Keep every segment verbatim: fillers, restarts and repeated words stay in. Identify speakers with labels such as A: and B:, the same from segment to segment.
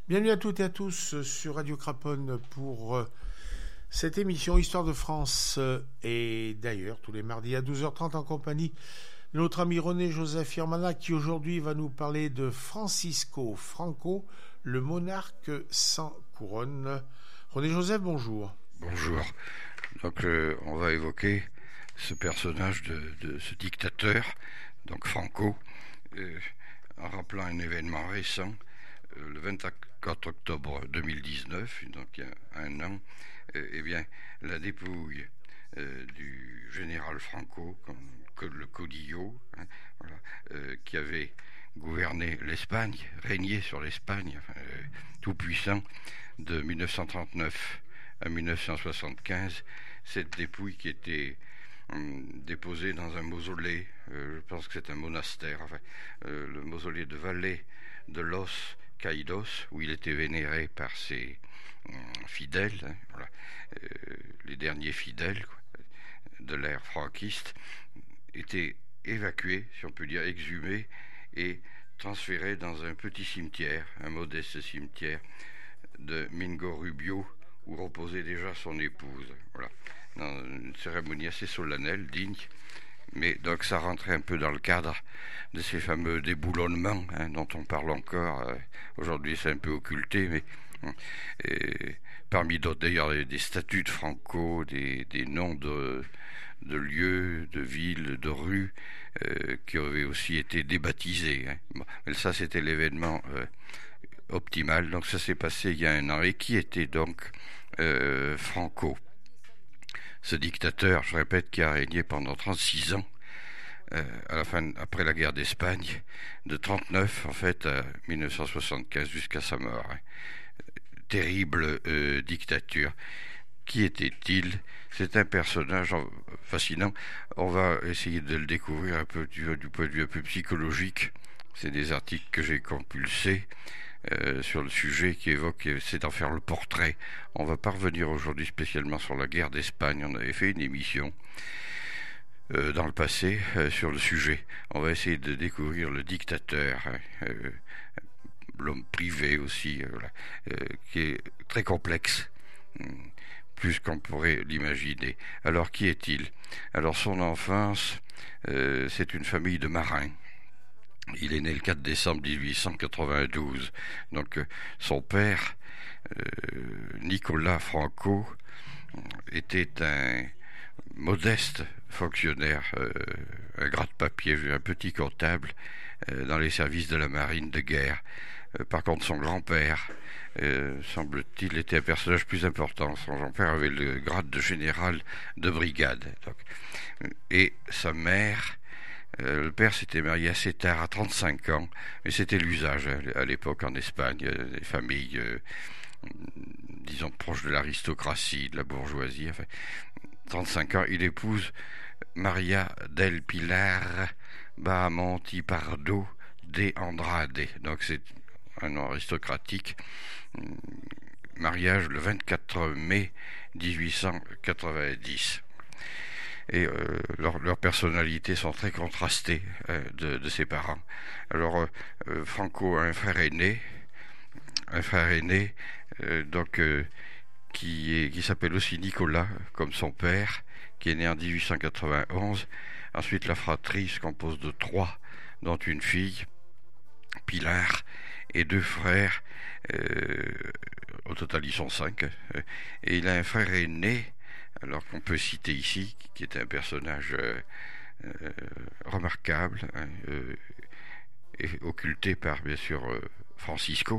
A: Bienvenue à toutes et à tous sur Radio Craponne pour cette émission Histoire de France et d'ailleurs tous les mardis à douze heures trente en compagnie de notre ami René-Joseph Irmana qui aujourd'hui va nous parler de Francisco Franco, le monarque sans couronne. René-Joseph, bonjour.
B: Bonjour. Donc euh, on va évoquer ce personnage de, de ce dictateur, donc Franco, euh, en rappelant un événement récent, euh, le vingt-quatre octobre deux mille dix-neuf, donc il y a un an, euh, eh bien, la dépouille euh, du général Franco, comme, que le Caudillo, hein, voilà, euh, qui avait gouverné l'Espagne, régné sur l'Espagne, euh, tout puissant, de mille neuf cent trente-neuf à mille neuf cent soixante-quinze, cette dépouille qui était hum, déposée dans un mausolée, euh, je pense que c'est un monastère, enfin, euh, le mausolée de Valle de los Caídos, où il était vénéré par ses hum, fidèles, hein, voilà, euh, les derniers fidèles quoi, de l'ère franquiste, étaient évacués, si on peut dire, exhumés et transférés dans un petit cimetière, un modeste cimetière de Mingo Rubio, où reposait déjà son épouse. Voilà, dans une cérémonie assez solennelle, digne, mais donc ça rentrait un peu dans le cadre de ces fameux déboulonnements hein, dont on parle encore. Euh, aujourd'hui, c'est un peu occulté, mais et, parmi d'autres, d'ailleurs, des statues de Franco, des, des noms de, de lieux, de villes, de rues, euh, qui avaient aussi été débaptisés. Hein. Bon, mais ça, c'était l'événement euh, optimal. Donc ça s'est passé il y a un an. Et qui était donc euh, Franco, ce dictateur, je répète, qui a régné pendant trente-six ans, euh, à la fin, après la guerre d'Espagne, de trente-neuf en fait à mille neuf cent soixante-quinze jusqu'à sa mort. Hein. Terrible euh, dictature. Qui était-il? C'est un personnage fascinant. On va essayer de le découvrir un peu du, du point de vue un peu psychologique. C'est des articles que j'ai compulsés euh, sur le sujet qui évoque, c'est d'en faire le portrait. On va pas revenir aujourd'hui spécialement sur la guerre d'Espagne. On avait fait une émission euh, dans le passé euh, sur le sujet. On va essayer de découvrir le dictateur, hein, euh, l'homme privé aussi, euh, voilà, euh, qui est très complexe. Hum. Plus qu'on pourrait l'imaginer. Alors qui est-il? Alors son enfance, euh, c'est une famille de marins. Il est né le quatre décembre dix-huit cent quatre-vingt-douze. Donc euh, son père, euh, Nicolas Franco, était un modeste fonctionnaire, euh, un gratte-papier, un petit comptable euh, dans les services de la marine de guerre. Euh, par contre, son grand-père, Euh, semble-t-il, était un personnage plus important. Son grand-père avait le grade de général de brigade. Donc, et sa mère, euh, le père s'était marié assez tard, à trente-cinq ans, mais c'était l'usage hein, à l'époque en Espagne, euh, des familles, euh, disons, proches de l'aristocratie, de la bourgeoisie. Enfin, trente-cinq ans, il épouse Maria del Pilar Bahamonti Pardo de Andrade. Donc c'est un nom aristocratique. Mariage le vingt-quatre mai dix-huit cent quatre-vingt-dix. Et euh, leurs leur personnalités sont très contrastées euh, de, de ses parents. Alors euh, Franco a un frère aîné, un frère aîné euh, donc euh, qui est qui s'appelle aussi Nicolas, comme son père, qui est né en dix-huit cent quatre-vingt-onze. Ensuite, la fratrie se compose de trois, dont une fille, Pilar, et deux frères. Euh, au total, ils sont cinq. Euh, et il a un frère aîné, alors qu'on peut citer ici, qui est un personnage euh, euh, remarquable, hein, euh, et occulté par, bien sûr, euh, Francisco.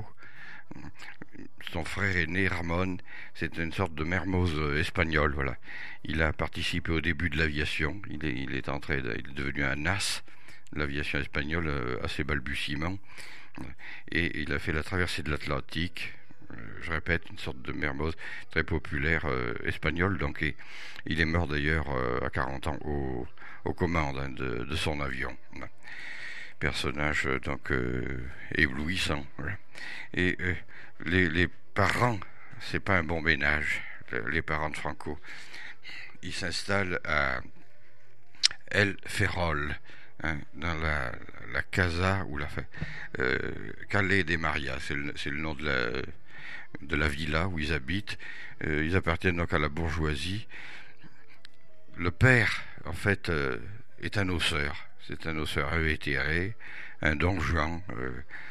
B: Son frère aîné, Ramon, c'est une sorte de Mermoz espagnol. Voilà. Il a participé au début de l'aviation. Il est, il est entré, il est devenu un as de l'aviation espagnole euh, à ses balbutiements. Et il a fait la traversée de l'Atlantique, euh, je répète, une sorte de Mermoz très populaire euh, espagnol. Donc, et, il est mort d'ailleurs euh, à quarante ans au, aux commandes hein, de, de son avion. Voilà. Personnage euh, donc euh, éblouissant. Voilà. Et euh, les, les parents, c'est pas un bon ménage. Les parents de Franco, ils s'installent à El Ferrol, hein, dans la, la Casa ou la euh, Calais des Marias, c'est le, c'est le nom de la, de la villa où ils habitent. Euh, ils appartiennent donc à la bourgeoisie. Le père, en fait, euh, est un osseur. C'est un osseur invétéré, un don Juan. Euh,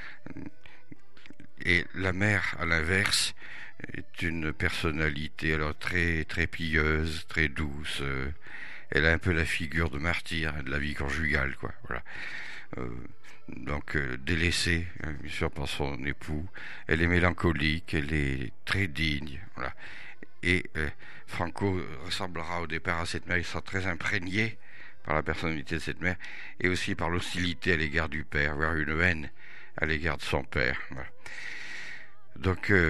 B: et la mère, à l'inverse, est une personnalité alors très très pieuse, très douce. Euh, elle a un peu la figure de martyr de la vie conjugale, quoi. Voilà. Euh, donc euh, délaissée, hein, bien sûr, par son époux. Elle est mélancolique, elle est très digne. Voilà. Et euh, Franco ressemblera au départ à cette mère, il sera très imprégné par la personnalité de cette mère et aussi par l'hostilité à l'égard du père, voire une haine à l'égard de son père. Voilà. Donc, euh,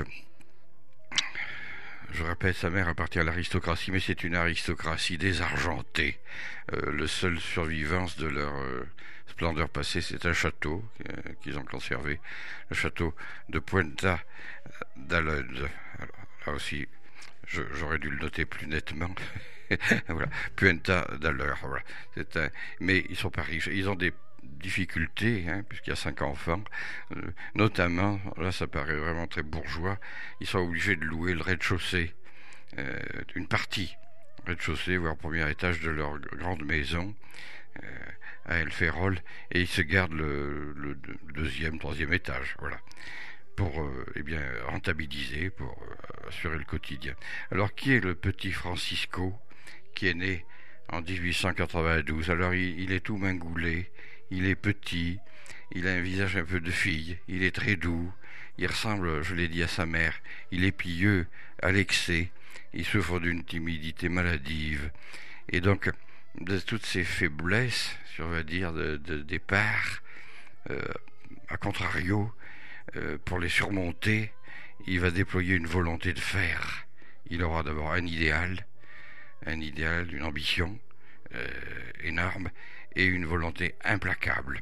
B: je répète, sa mère appartient à l'aristocratie, mais c'est une aristocratie désargentée. Euh, le seul survivance de leur euh, splendeur passée, c'est un château euh, qu'ils ont conservé, le château de Puenta d'Aleude. Là aussi, Je, j'aurais dû le noter plus nettement. Voilà, Puenta d'Aleur. Voilà. C'est un, mais ils sont pas riches. Ils ont des difficultés, hein, puisqu'il y a cinq enfants. Euh, notamment, là, ça paraît vraiment très bourgeois. Ils sont obligés de louer le rez-de-chaussée, euh, une partie rez-de-chaussée, voire premier étage de leur grande maison euh, à El Ferrol, et ils se gardent le, le, le deuxième, troisième étage. Voilà. Pour euh, eh bien rentabiliser, pour euh, assurer le quotidien. Alors qui est le petit Francisco qui est né en dix-huit cent quatre-vingt-douze? Alors il, il est tout mingoulé, il est petit, il a un visage un peu de fille, il est très doux, il ressemble, je l'ai dit, à sa mère, il est pieux à l'excès, il souffre d'une timidité maladive, et donc de toutes ces faiblesses, si on va dire, de, de départ, euh, à contrario, Euh, pour les surmonter, il va déployer une volonté de faire. Il aura d'abord un idéal, un idéal, une ambition euh, énorme et une volonté implacable.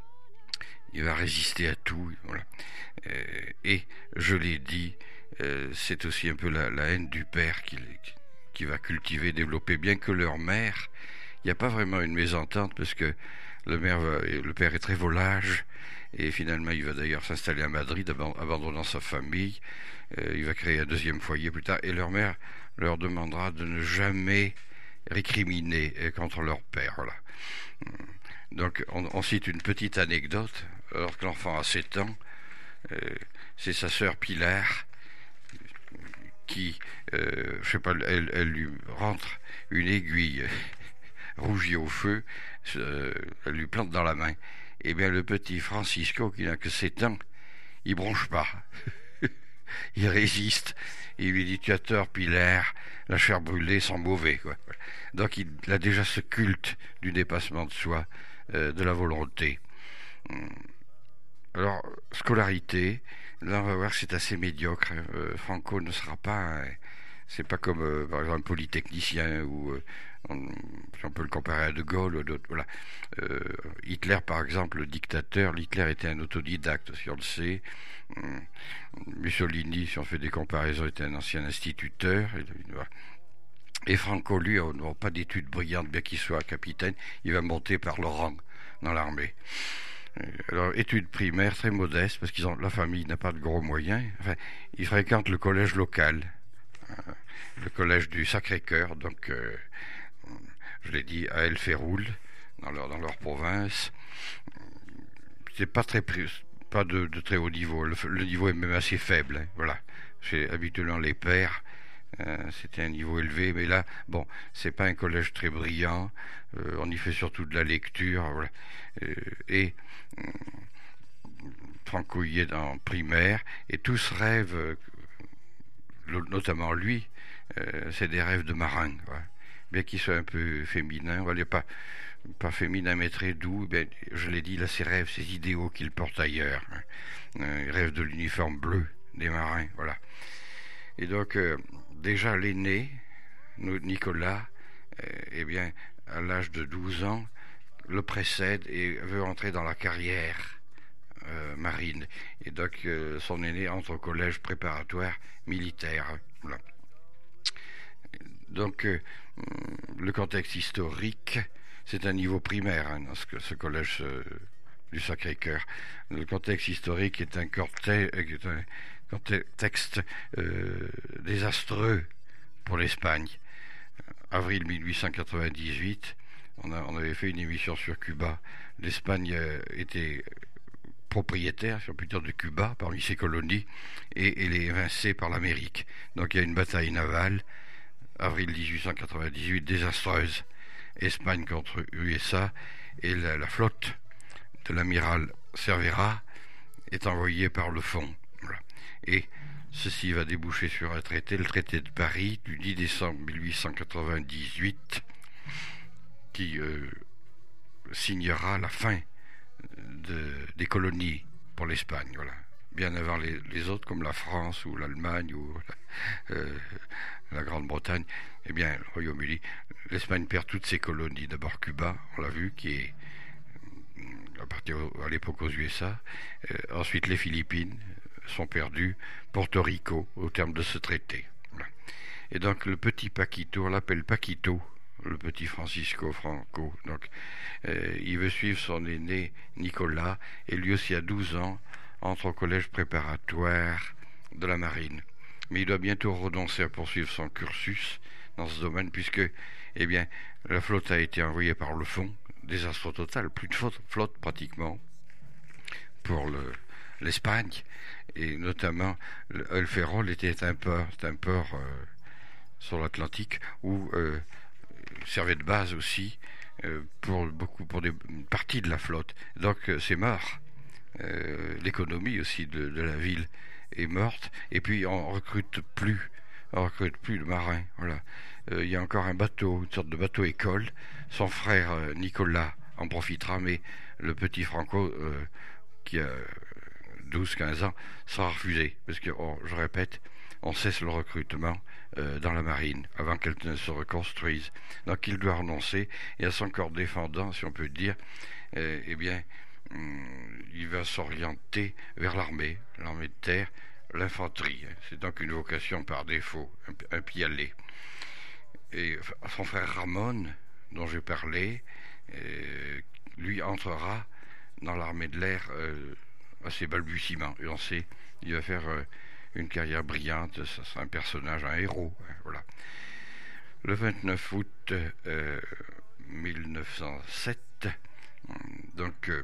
B: Il va résister à tout. Voilà. Euh, et, je l'ai dit, euh, c'est aussi un peu la, la haine du père qu'il, qui va cultiver, développer, bien que leur mère, il n'y a pas vraiment une mésentente parce que le, mère va, le père est très volage. Et finalement, il va d'ailleurs s'installer à Madrid, abandonnant sa famille. Euh, il va créer un deuxième foyer plus tard. Et leur mère leur demandera de ne jamais récriminer contre leur père. Voilà. Donc, on, on cite une petite anecdote. Alors que l'enfant a sept ans, euh, c'est sa sœur Pilar qui, euh, je sais pas, elle, elle lui rentre une aiguille rougie au feu, euh, elle lui plante dans la main. Eh bien, le petit Francisco, qui n'a que sept ans, il bronche pas. Il résiste. Il lui dit, tu as tort, Pilar, la chair brûlée sent mauvais, quoi. Donc, il a déjà ce culte du dépassement de soi, euh, de la volonté. Alors, scolarité, là, on va voir que c'est assez médiocre. Euh, Franco ne sera pas... Euh, c'est pas comme, euh, par exemple, un polytechnicien ou... Euh, On, on peut le comparer à De Gaulle ou d'autres. Voilà. Euh, Hitler, par exemple, le dictateur, Hitler était un autodidacte, si on le sait. Hum, Mussolini, si on fait des comparaisons, était un ancien instituteur. Et Franco, lui, n'a pas d'études brillantes, bien qu'il soit capitaine, il va monter par le rang dans l'armée. Alors, études primaires très modestes, parce qu'ils ont la famille n'a pas de gros moyens. Enfin, il fréquente le collège local, le collège du Sacré-Cœur, donc... Euh, je l'ai dit, à El Ferrol, dans leur, dans leur province. C'est pas très pas de, de très haut niveau. Le, le niveau est même assez faible. Hein, voilà. C'est habituellement les pères. Euh, c'était un niveau élevé, mais là, bon, c'est pas un collège très brillant. Euh, on y fait surtout de la lecture. Voilà. Euh, et euh, Franco y est en primaire, et tous rêvent, euh, notamment lui, euh, c'est des rêves de marin. Voilà. Bien qu'il soit un peu féminin, voilà, pas, pas féminin mais très doux, bien, je l'ai dit, là, ses rêves, ses idéaux qu'il porte ailleurs. Hein. Il rêve de l'uniforme bleu des marins, voilà. Et donc, euh, déjà l'aîné, Nicolas, euh, eh bien, à l'âge de douze ans, le précède et veut entrer dans la carrière euh, marine. Et donc, euh, son aîné entre au collège préparatoire militaire, voilà. Donc, euh, le contexte historique, c'est un niveau primaire hein, dans ce, ce collège euh, du Sacré-Cœur. Le contexte historique est un, est un contexte euh, désastreux pour l'Espagne. Avril mille huit cent quatre-vingt-dix-huit, on, a, on avait fait une émission sur Cuba. L'Espagne euh, était propriétaire, si on peut dire, de Cuba parmi ses colonies, et elle est évincée par l'Amérique. Donc il y a une bataille navale, avril dix-huit cent quatre-vingt-dix-huit, désastreuse. Espagne contre U S A, et la, la flotte de l'amiral Cervera est envoyée par le fond. Voilà. Et ceci va déboucher sur un traité, le traité de Paris du dix décembre mille huit cent quatre-vingt-dix-huit, qui euh, signera la fin de, des colonies pour l'Espagne. Voilà. Bien avant les, les autres, comme la France ou l'Allemagne ou la, euh, la Grande-Bretagne, eh bien, le Royaume-Uni, l'Espagne perd toutes ses colonies. D'abord Cuba, on l'a vu, qui est appartient à l'époque aux U S A. Euh, ensuite, les Philippines sont perdues, Porto Rico, au terme de ce traité. Voilà. Et donc, le petit Paquito, on l'appelle Paquito, le petit Francisco Franco. Donc, euh, il veut suivre son aîné Nicolas, et lui aussi à douze ans, entre au collège préparatoire de la marine. Mais il doit bientôt renoncer à poursuivre son cursus dans ce domaine, puisque, eh bien, la flotte a été envoyée par le fond, désastre total, plus de flotte, flotte pratiquement pour le, l'Espagne, et notamment El Ferrol était un port, un port euh, sur l'Atlantique où euh, servait de base aussi euh, pour beaucoup pour des, une partie de la flotte. Donc euh, c'est mort. Euh, l'économie aussi de, de la ville est morte, et puis on recrute plus on recrute plus de marins. Voilà. Euh, il y a encore un bateau, une sorte de bateau école. Son frère euh, Nicolas en profitera, mais le petit Franco euh, qui a douze quinze ans sera refusé, parce que oh, je répète, on cesse le recrutement euh, dans la marine avant qu'elle ne se reconstruise. Donc il doit renoncer, et à son corps défendant, si on peut dire, euh, eh bien il va s'orienter vers l'armée, l'armée de terre, l'infanterie. C'est donc une vocation par défaut, un, un pis-aller. Et son frère Ramon, dont j'ai parlé, euh, lui entrera dans l'armée de l'air euh, à ses balbutiements. Et on sait, il va faire euh, une carrière brillante, c'est un personnage, un héros. Hein, voilà. Le vingt-neuf août euh, mille neuf cent sept, donc euh,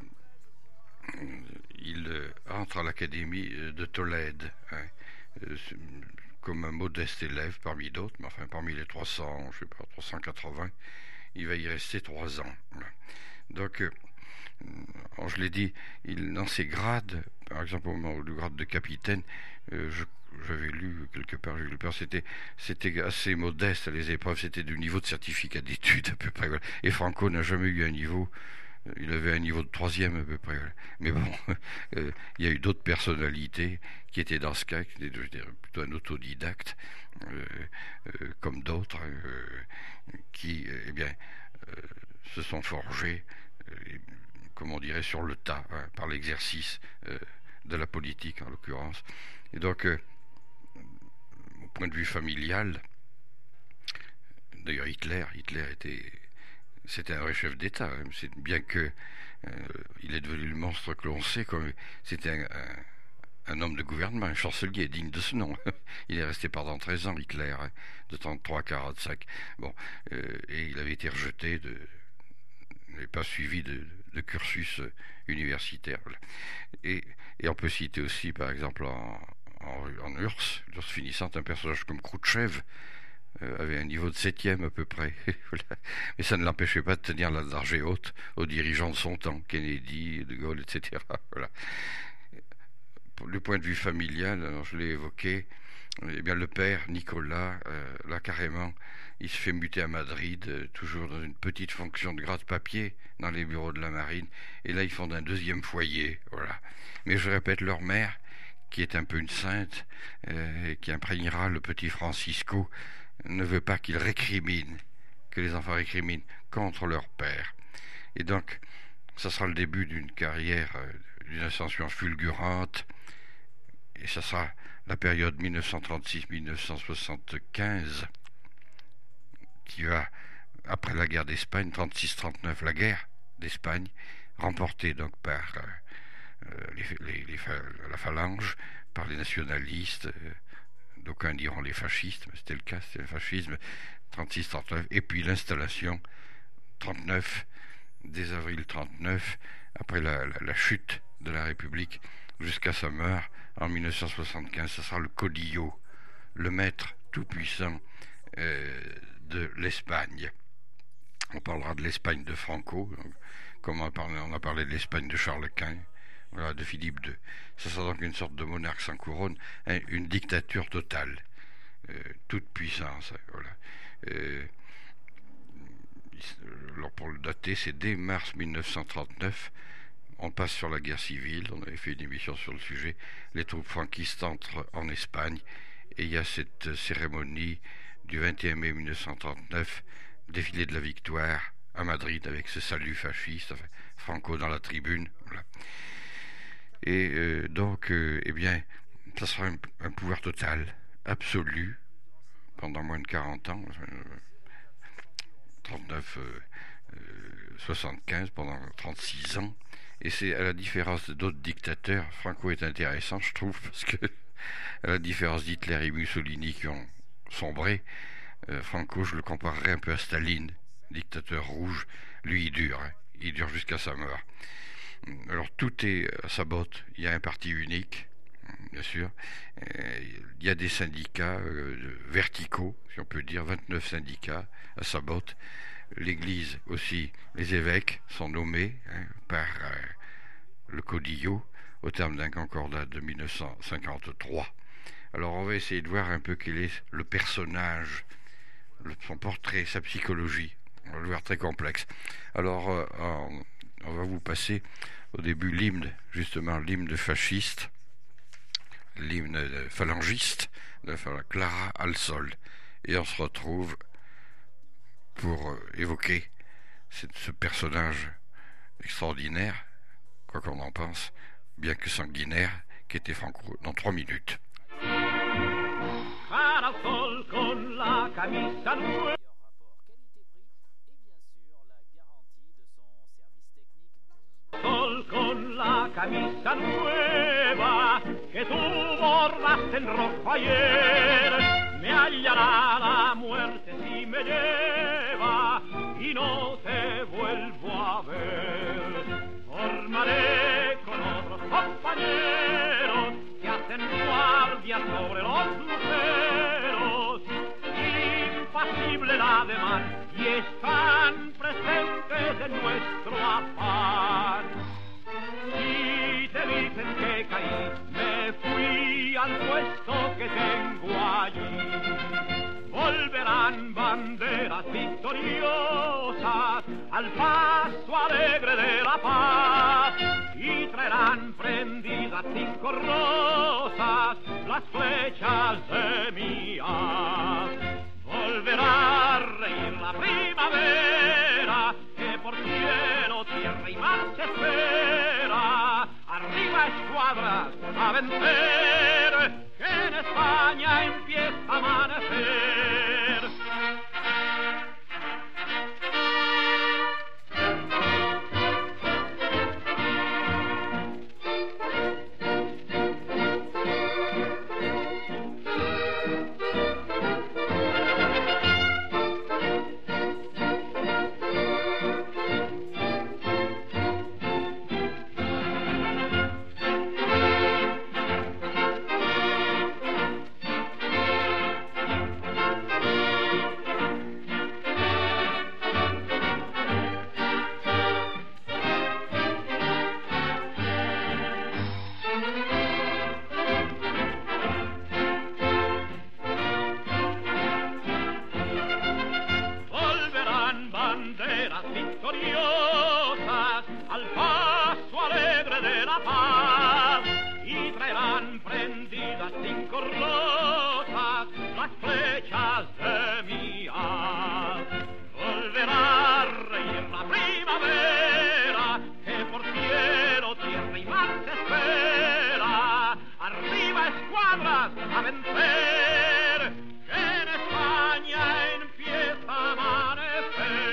B: il euh, entre à l'académie de Tolède, hein, euh, comme un modeste élève parmi d'autres, mais enfin parmi les trois cents, je sais pas, trois cent quatre-vingts, il va y rester trois ans. Voilà. Donc, euh, je l'ai dit, il, dans ses grades, par exemple au moment du grade de capitaine, euh, je, j'avais lu quelque part, j'ai lu part, c'était, c'était assez modeste les épreuves, c'était du niveau de certificat d'études à peu près. Voilà. Et Franco n'a jamais eu un niveau. Il avait un niveau de troisième à peu près. Mais bon, euh, il y a eu d'autres personnalités qui étaient dans ce cas, qui étaient, je dirais, plutôt un autodidacte, euh, euh, comme d'autres, euh, qui, eh bien, euh, se sont forgés, euh, comme on dirait, sur le tas, hein, par l'exercice euh, de la politique, en l'occurrence. Et donc, euh, au point de vue familial, d'ailleurs Hitler, Hitler était... C'était un vrai chef d'État, hein. C'est bien que euh, il est devenu le monstre que l'on sait, comme c'était un, un, un homme de gouvernement, un chancelier digne de ce nom. Il est resté pendant treize ans, Hitler, hein, de trente-trois à quarante-cinq. Bon, euh, et il avait été rejeté, de, n'avait pas suivi de, de cursus universitaire. Voilà. Et, et on peut citer aussi, par exemple, en, en, en U R S S, l'U R S S finissante, un personnage comme Khrouchtchev, Euh, avait un niveau de septième à peu près. Voilà. Mais ça ne l'empêchait pas de tenir la dragée haute aux dirigeants de son temps, Kennedy, De Gaulle, et cetera. Voilà. Pour le point de vue familial, alors je l'ai évoqué, eh bien le père, Nicolas, euh, là carrément, il se fait muter à Madrid, euh, toujours dans une petite fonction de gratte-papier dans les bureaux de la marine, et là ils font un deuxième foyer. Voilà. Mais je répète, leur mère, qui est un peu une sainte, euh, qui imprégnera le petit Francisco, ne veut pas qu'il récrimine, que les enfants récriminent contre leur père. Et donc, ça sera le début d'une carrière, d'une ascension fulgurante, et ça sera la période mille neuf cent trente-six à mille neuf cent soixante-quinze qui va après la guerre d'Espagne, trente-six trente-neuf, la guerre d'Espagne, remportée donc par euh, les, les, les, la phalange, par les nationalistes, euh, d'aucuns diront les fascistes, mais c'était le cas, c'était le fascisme, trente-six trente-neuf, et puis l'installation, trente-neuf, dès avril trente-neuf, après la, la, la chute de la République, jusqu'à sa mort, en mille neuf cent soixante-quinze, ce sera le caudillo, le maître tout-puissant euh, de l'Espagne. On parlera de l'Espagne de Franco, donc, comme on a parlé, on a parlé de l'Espagne de Charles Quint, voilà, de Philippe deux. Ça sera donc une sorte de monarque sans couronne, hein, une dictature totale, euh, toute puissance. Voilà. Euh, alors pour le dater, c'est dès mars mille neuf cent trente-neuf. On passe sur la guerre civile, on avait fait une émission sur le sujet, les troupes franquistes entrent en Espagne, et il y a cette cérémonie du vingt et un mai mille neuf cent trente-neuf, défilé de la victoire à Madrid avec ce salut fasciste, enfin, Franco dans la tribune, voilà. Et euh, donc, euh, eh bien, ça sera un, un pouvoir total, absolu, pendant moins de quarante ans, euh, trente-neuf, euh, euh, soixante-quinze, pendant trente-six ans. Et c'est à la différence d'autres dictateurs, Franco est intéressant, je trouve, parce que à la différence d'Hitler et Mussolini qui ont sombré, euh, Franco, je le comparerais un peu à Staline, dictateur rouge. Lui, il dure, hein, il dure jusqu'à sa mort. Alors tout est à sa botte, il y a un parti unique, bien sûr, il y a des syndicats euh, verticaux, si on peut dire, vingt-neuf syndicats à sa botte. L'Église aussi, les évêques sont nommés hein, par euh, le caudillo au terme d'un concordat de mille neuf cent cinquante-trois. Alors on va essayer de voir un peu quel est le personnage, le, son portrait, sa psychologie. On va le voir très complexe. Alors euh, on, on va vous passer au début l'hymne, justement l'hymne de fasciste, l'hymne de phalangiste de Clara al Sol. Et on se retrouve pour évoquer ce personnage extraordinaire, quoi qu'on en pense, bien que sanguinaire, qui était Franco, dans trois minutes.
C: Al sol con la camisa nueva. Sol con la camisa nueva que tú bordaste en rojo ayer, me hallará la muerte si me lleva y no te vuelvo a ver. Formaré con otros compañeros que hacen guardia sobre los luceros, impasible la demás, y están presentes en nuestro afán. Si te dicen que caí, me fui al puesto que tengo allí. Volverán banderas victoriosas al paso alegre de la paz y traerán prendidas cinco rosas las flechas de mi haz. Volverá a reír la primavera que por cielo, tierra y mar se espera. Arriba escuadras a vencer, que en España empieza a amanecer. A vencer, que en España empieza a amanecer.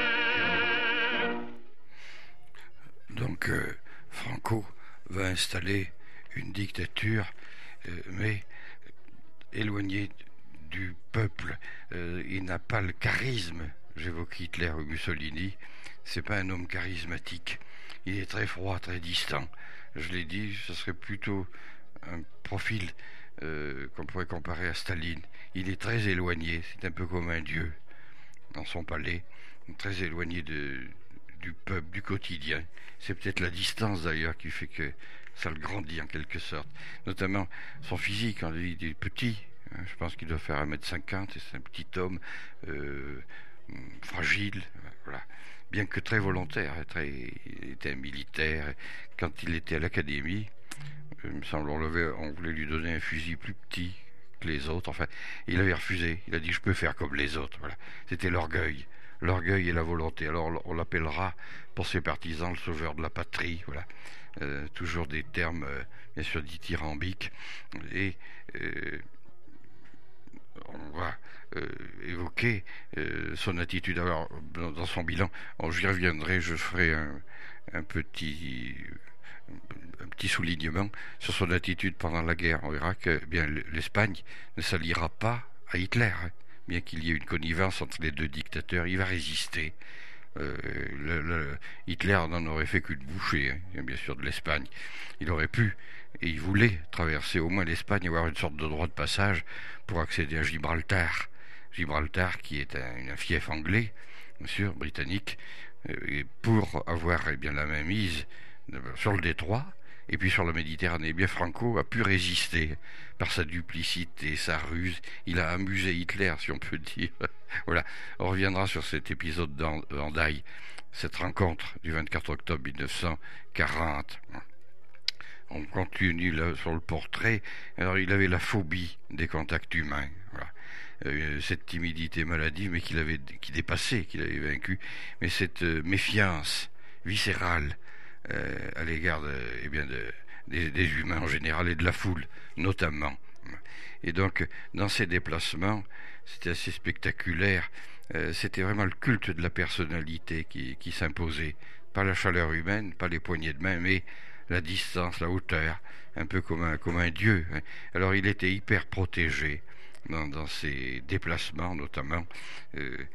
B: installer une dictature, euh, mais éloignée du peuple. Euh, il n'a pas le charisme. J'évoque Hitler ou Mussolini. C'est pas un homme charismatique. Il est très froid, très distant. Je l'ai dit, ce serait plutôt un profil euh, qu'on pourrait comparer à Staline. Il est très éloigné, c'est un peu comme un dieu dans son palais, très éloigné de, du peuple, du quotidien. C'est peut-être la distance d'ailleurs qui fait que ça le grandit en quelque sorte. Notamment son physique, quand il est petit, hein, je pense qu'il doit faire un mètre cinquante, c'est un petit homme euh, fragile, voilà. Bien que très volontaire, très, il était un militaire. Quand il était à l'académie, il me semble on, on voulait lui donner un fusil plus petit que les autres. Enfin, il avait refusé. Il a dit je peux faire comme les autres. Voilà. C'était l'orgueil, l'orgueil et la volonté. Alors on l'appellera pour ses partisans le sauveur de la patrie. Voilà. Euh, toujours des termes euh, bien sûr dithyrambiques. Et euh, on va euh, évoquer euh, son attitude. Alors, dans, dans son bilan, j'y reviendrai, je ferai un, un petit un petit soulignement sur son attitude pendant la guerre. On verra que eh bien l'Espagne ne s'alliera pas à Hitler, hein. Bien qu'il y ait une connivence entre les deux dictateurs, il va résister. Euh, le, le, Hitler n'en aurait fait qu'une bouchée, hein, bien sûr, de l'Espagne. Il aurait pu, et il voulait traverser au moins l'Espagne, avoir une sorte de droit de passage pour accéder à Gibraltar. Gibraltar, qui est un, un fief anglais, bien sûr, britannique, euh, et pour avoir eh bien, la mainmise sur le détroit, et puis sur la Méditerranée. Eh bien, Franco a pu résister par sa duplicité, sa ruse. Il a amusé Hitler, si on peut dire. Voilà. On reviendra sur cet épisode d'Hendaye, cette rencontre du vingt-quatre octobre mille neuf cent quarante. On continue là sur le portrait. Alors, il avait la phobie des contacts humains. Voilà. Euh, cette timidité maladive, mais qu'il avait, qui dépassait, qu'il avait vaincu. Mais cette euh, méfiance viscérale Euh, à l'égard de, eh bien de, des, des humains en général et de la foule notamment. Et donc dans ces déplacements, c'était assez spectaculaire, euh, c'était vraiment le culte de la personnalité qui, qui s'imposait, pas la chaleur humaine, pas les poignées de main, mais la distance, la hauteur, un peu comme un, comme un dieu, hein. Alors il était hyper protégé dans, dans ses déplacements notamment. euh,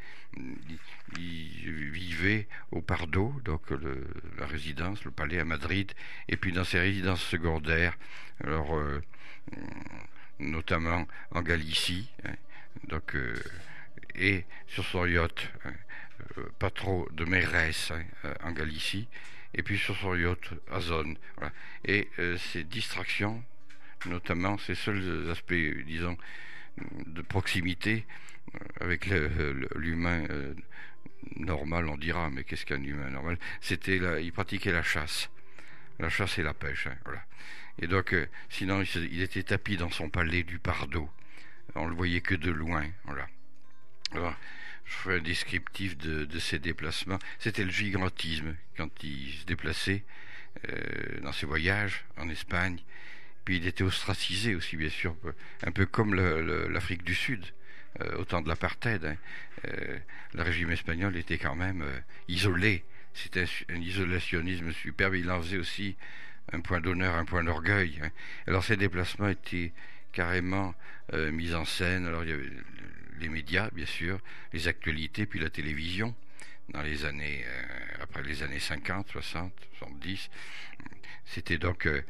B: Il vivait au Pardo, donc le, la résidence, le palais à Madrid, et puis dans ses résidences secondaires, alors euh, notamment en Galicie, hein, donc euh, et sur son yacht, hein, euh, pas trop de Mérès, hein, en Galicie, et puis sur son yacht à Zone. Voilà. Et euh, ces distractions, notamment ces seuls aspects, disons, de proximité avec le, le, l'humain euh, normal, on dira, mais qu'est-ce qu'un humain normal? C'était là, il pratiquait la chasse, la chasse et la pêche, hein, voilà. Et donc, euh, sinon, il, se, il était tapi dans son palais du Pardo, on le voyait que de loin, voilà. Alors, je ferai un descriptif de, de ses déplacements. C'était le gigantisme quand il se déplaçait euh, dans ses voyages en Espagne. Puis il était ostracisé aussi, bien sûr, un peu comme le, le, l'Afrique du Sud. Euh, au temps de l'apartheid, hein. euh, le régime espagnol était quand même euh, isolé. C'était un, un isolationnisme superbe. Il en faisait aussi un point d'honneur, un point d'orgueil, hein. Alors ces déplacements étaient carrément euh, mis en scène. Alors il y avait les médias, bien sûr, les actualités, puis la télévision dans les années euh, après les années cinquante, soixante, soixante-dix. C'était donc euh,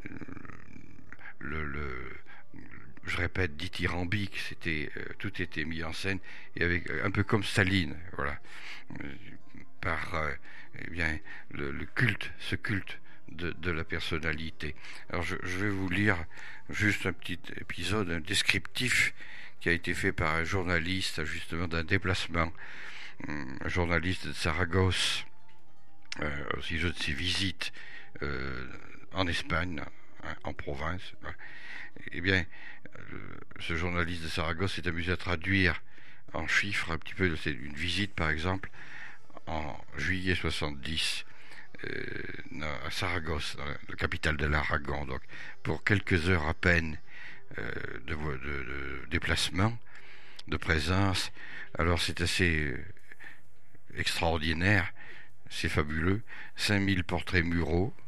B: le, le je répète, dithyrambique, c'était, euh, tout était mis en scène, et avec euh, un peu comme Staline, voilà, euh, par euh, eh bien le, le culte, ce culte de, de la personnalité. Alors je, je vais vous lire juste un petit épisode, un descriptif qui a été fait par un journaliste justement d'un déplacement, un journaliste de Saragosse, euh, au sujet de ses visites euh, en Espagne, en province. Eh bien, ce journaliste de Saragosse s'est amusé à traduire en chiffres un petit peu, c'est une visite par exemple en juillet soixante-dix euh, à Saragosse, dans la capitale de l'Aragon, donc pour quelques heures à peine euh, de, de, de déplacement, de présence. Alors c'est assez extraordinaire, c'est fabuleux, cinq mille portraits muraux,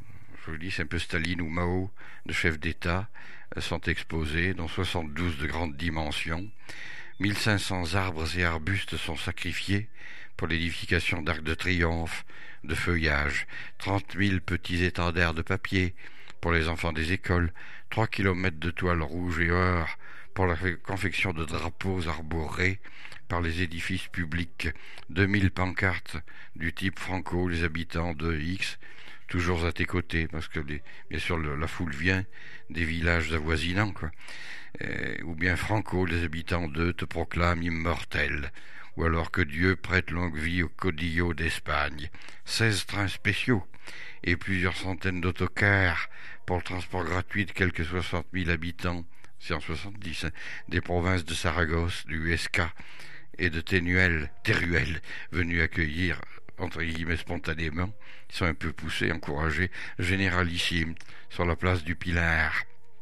B: je vous dis, c'est un peu Staline ou Mao, de chefs d'État, sont exposés, dont soixante-douze de grandes dimensions. mille cinq cents arbres et arbustes sont sacrifiés pour l'édification d'arcs de triomphe, de feuillage, trente mille petits étendards de papier pour les enfants des écoles, trois kilomètres de toiles rouges et or pour la confection de drapeaux arborés par les édifices publics, deux mille pancartes du type Franco, les habitants de X, toujours à tes côtés, parce que les, bien sûr le, la foule vient des villages avoisinants, quoi. Euh, ou bien Franco, les habitants d'eux te proclament immortel, ou alors que Dieu prête longue vie au Caudillo d'Espagne. Seize trains spéciaux et plusieurs centaines d'autocars pour le transport gratuit de quelques soixante mille habitants, c'est en soixante-dix, hein, des provinces de Saragosse, du Huesca et de Teruel, Teruel, venus accueillir, entre guillemets spontanément, ils sont un peu poussés, encouragés, généralissimes, sur la place du Pilar,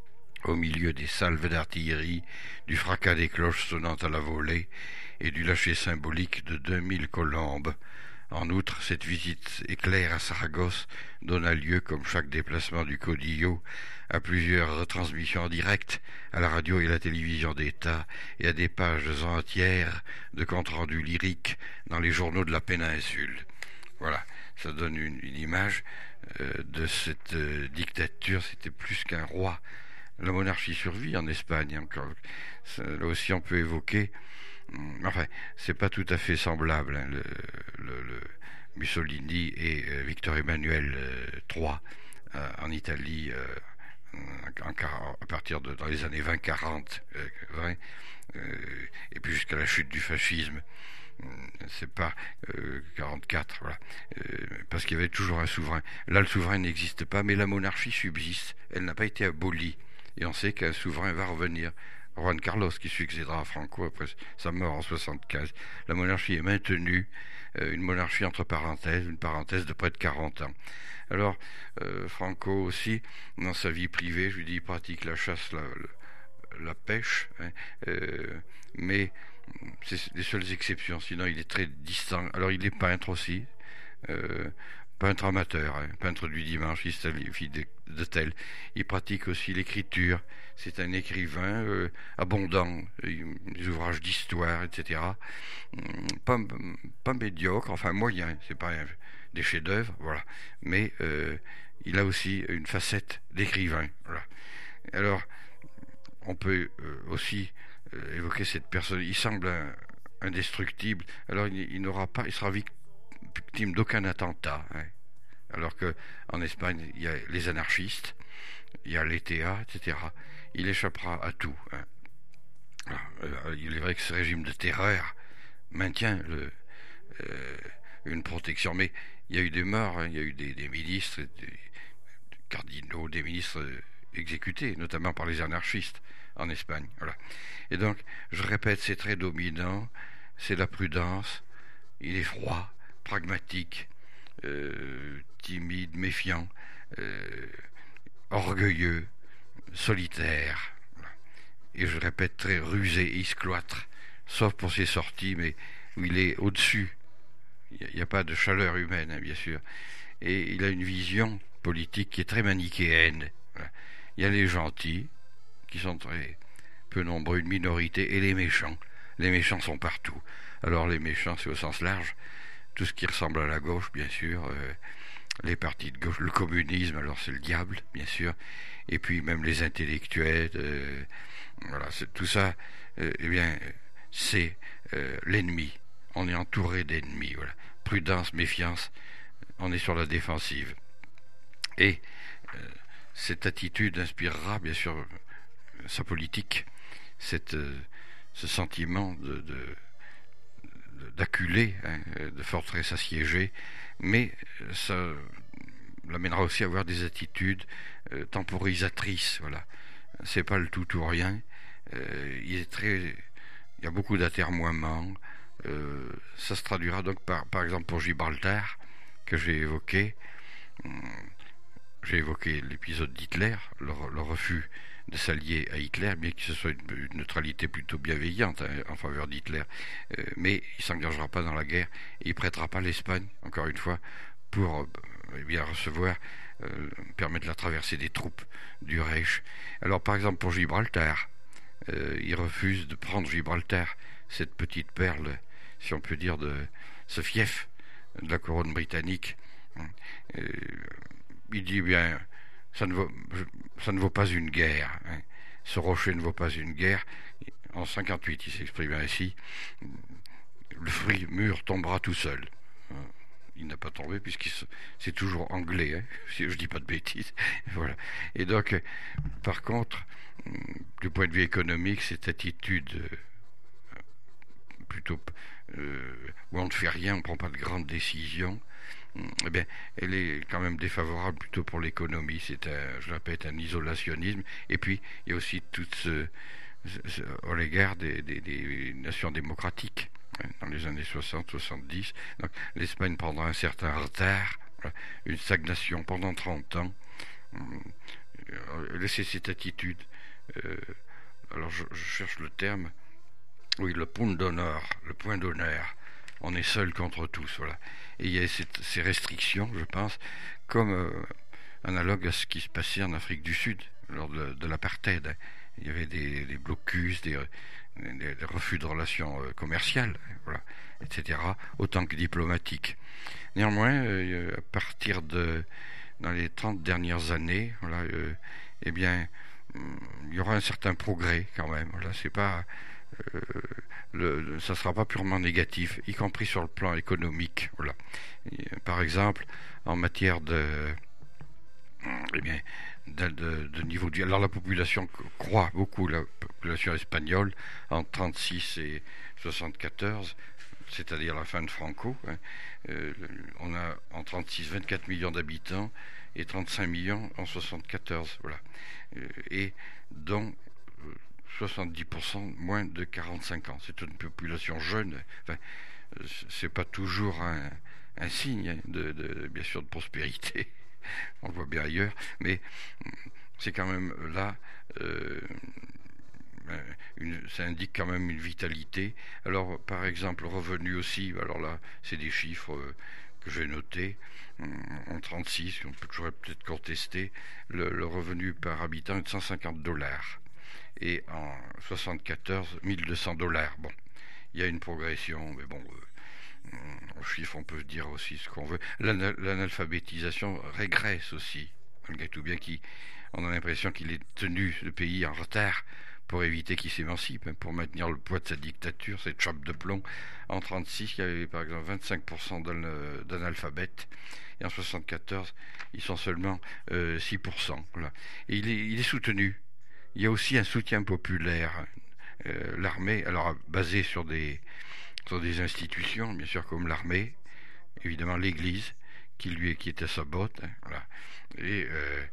B: au milieu des salves d'artillerie, du fracas des cloches sonnant à la volée et du lâcher symbolique de deux mille colombes. En outre, cette visite éclair à Saragosse donna lieu, comme chaque déplacement du Caudillo, à plusieurs retransmissions en direct à la radio et la télévision d'État et à des pages entières de compte-rendu lyrique dans les journaux de la péninsule. Voilà, ça donne une, une image euh, de cette euh, dictature. C'était plus qu'un roi. La monarchie survit en Espagne. Encore. Ça, là aussi, on peut évoquer. Enfin, c'est pas tout à fait semblable, hein, le, le, le Mussolini et euh, Victor Emmanuel euh, trois euh, en Italie euh, en, en, à partir de dans les années vingt quarante, euh, vingt, euh, et puis jusqu'à la chute du fascisme. C'est pas euh, quarante-quatre, voilà, euh, parce qu'il y avait toujours un souverain. Là, le souverain n'existe pas, mais la monarchie subsiste. Elle n'a pas été abolie, et on sait qu'un souverain va revenir. Juan Carlos qui succédera à Franco après sa mort en soixante-quinze. La monarchie est maintenue, euh, une monarchie entre parenthèses, une parenthèse de près de quarante ans. Alors, euh, Franco aussi, dans sa vie privée, je lui dis, il pratique la chasse, la, la, la pêche, hein, euh, mais c'est les seules exceptions, sinon il est très distant. Alors il est peintre aussi, euh, peintre amateur, hein, peintre du dimanche, il de, de tel. Il pratique aussi l'écriture. C'est un écrivain euh, abondant, des ouvrages d'histoire, et cetera. Pas, pas médiocre, enfin moyen, c'est pas un, des chefs-d'œuvre, voilà. Mais euh, il a aussi une facette d'écrivain, voilà. Alors, on peut euh, aussi euh, évoquer cette personne. Il semble un, indestructible. Alors, il, il n'aura pas, il sera victime d'aucun attentat, hein. Alors que en Espagne, il y a les anarchistes, il y a l'E T A, et cetera. Il échappera à tout, hein. Alors, il est vrai que ce régime de terreur maintient le, euh, une protection, mais il y a eu des morts, hein. Il y a eu des, des ministres, des cardinaux, des ministres euh, exécutés, notamment par les anarchistes en Espagne. Voilà. Et donc, je répète, c'est très dominant, c'est la prudence, il est froid, pragmatique, euh, timide, méfiant, euh, orgueilleux, solitaire, et je répète, très rusé, il squatre, sauf pour ses sorties, mais où il est au-dessus. Il n'y a, a pas de chaleur humaine, hein, bien sûr. Et il a une vision politique qui est très manichéenne. Voilà. Il y a les gentils, qui sont très peu nombreux, une minorité, et les méchants. Les méchants sont partout. Alors les méchants, c'est au sens large, tout ce qui ressemble à la gauche, bien sûr, euh, les partis de gauche, le communisme, alors c'est le diable, bien sûr, et puis même les intellectuels, euh, voilà, c'est, tout ça, euh, eh bien, c'est euh, l'ennemi. On est entouré d'ennemis, voilà. Prudence, méfiance, on est sur la défensive. Et euh, cette attitude inspirera, bien sûr, euh, sa politique, cette, euh, ce sentiment de, de d'acculé, hein, de forteresse assiégée, mais ça l'amènera aussi à avoir des attitudes euh, temporisatrices. Voilà, c'est pas le tout ou rien. Euh, il est très, il y a beaucoup d'atermoiements. Euh, ça se traduira donc par, par exemple pour Gibraltar que j'ai évoqué. J'ai évoqué l'épisode d'Hitler, le, le refus de s'allier à Hitler, bien que ce soit une, une neutralité plutôt bienveillante, hein, en faveur d'Hitler, euh, mais il ne s'engagera pas dans la guerre et il ne prêtera pas l'Espagne, encore une fois, pour euh, eh bien recevoir euh, permettre la traversée des troupes du Reich. Alors par exemple pour Gibraltar, euh, il refuse de prendre Gibraltar, cette petite perle, si on peut dire, de ce fief de la couronne britannique. Euh, il dit bien, ça ne vaut, ça ne vaut pas une guerre. Hein. Ce rocher ne vaut pas une guerre. En cinquante-huit, il s'exprime ainsi. Le fruit mûr tombera tout seul. Il n'a pas tombé puisque c'est toujours anglais, hein, si je dis pas de bêtises. Voilà. Et donc, par contre, du point de vue économique, cette attitude euh, plutôt euh, où on ne fait rien, on ne prend pas de grandes décisions, eh bien, elle est quand même défavorable plutôt pour l'économie. C'est un, je répète, un isolationnisme. Et puis, il y a aussi tout ce, ce, ce à l'égard des, des, des nations démocratiques. Dans les années soixante soixante-dix, donc l'Espagne prendra un certain retard, une stagnation pendant trente ans. Laissez cette attitude, euh, alors je, je cherche le terme, oui, le point d'honneur, le point d'honneur, on est seul contre tous, voilà. Et il y a cette, ces restrictions, je pense, comme euh, analogue à ce qui se passait en Afrique du Sud, lors de, de l'apartheid. Il y avait des, des blocus, des... des refus de relations commerciales, voilà, et cetera, autant que diplomatiques. Néanmoins, euh, à partir de dans les trente dernières années, voilà, euh, eh bien, il y aura un certain progrès quand même. Voilà, c'est pas, euh, le, le, ça sera pas purement négatif, y compris sur le plan économique. Voilà. Et, par exemple, en matière de, eh bien, de, de, de niveau de... Alors la population croît beaucoup, la population espagnole, entre trente-six et soixante-quatorze, c'est-à-dire la fin de Franco. Hein. Euh, on a en trente-six vingt-quatre millions d'habitants et trente-cinq millions en soixante-quatorze. Voilà. Euh, et dont euh, soixante-dix pour cent moins de quarante-cinq ans. C'est une population jeune. Enfin, euh, c'est pas toujours un, un signe de, de, bien sûr, de prospérité. On le voit bien ailleurs, mais c'est quand même là, euh, une, ça indique quand même une vitalité. Alors, par exemple, revenu aussi, alors là, c'est des chiffres euh, que j'ai notés. En trente-six, on peut toujours peut-être contester, le, le revenu par habitant est de cent cinquante dollars. Et en soixante-quatorze, mille deux cents dollars. Bon, il y a une progression, mais bon... Euh, en chiffres, on peut dire aussi ce qu'on veut. L'analphabétisation régresse aussi, malgré tout, bien qu'on a l'impression qu'il est tenu le pays en retard pour éviter qu'il s'émancipe, pour maintenir le poids de sa dictature, cette chape de plomb. En trente-six, il y avait par exemple vingt-cinq pour cent d'analphabètes, et en soixante-quatorze, ils sont seulement euh, six pour cent. Voilà. Et il est, il est soutenu. Il y a aussi un soutien populaire. Euh, l'armée, alors basé sur des... sur des institutions, bien sûr, comme l'armée, évidemment l'Église, qui lui qui est à sa botte, hein, voilà. Et euh,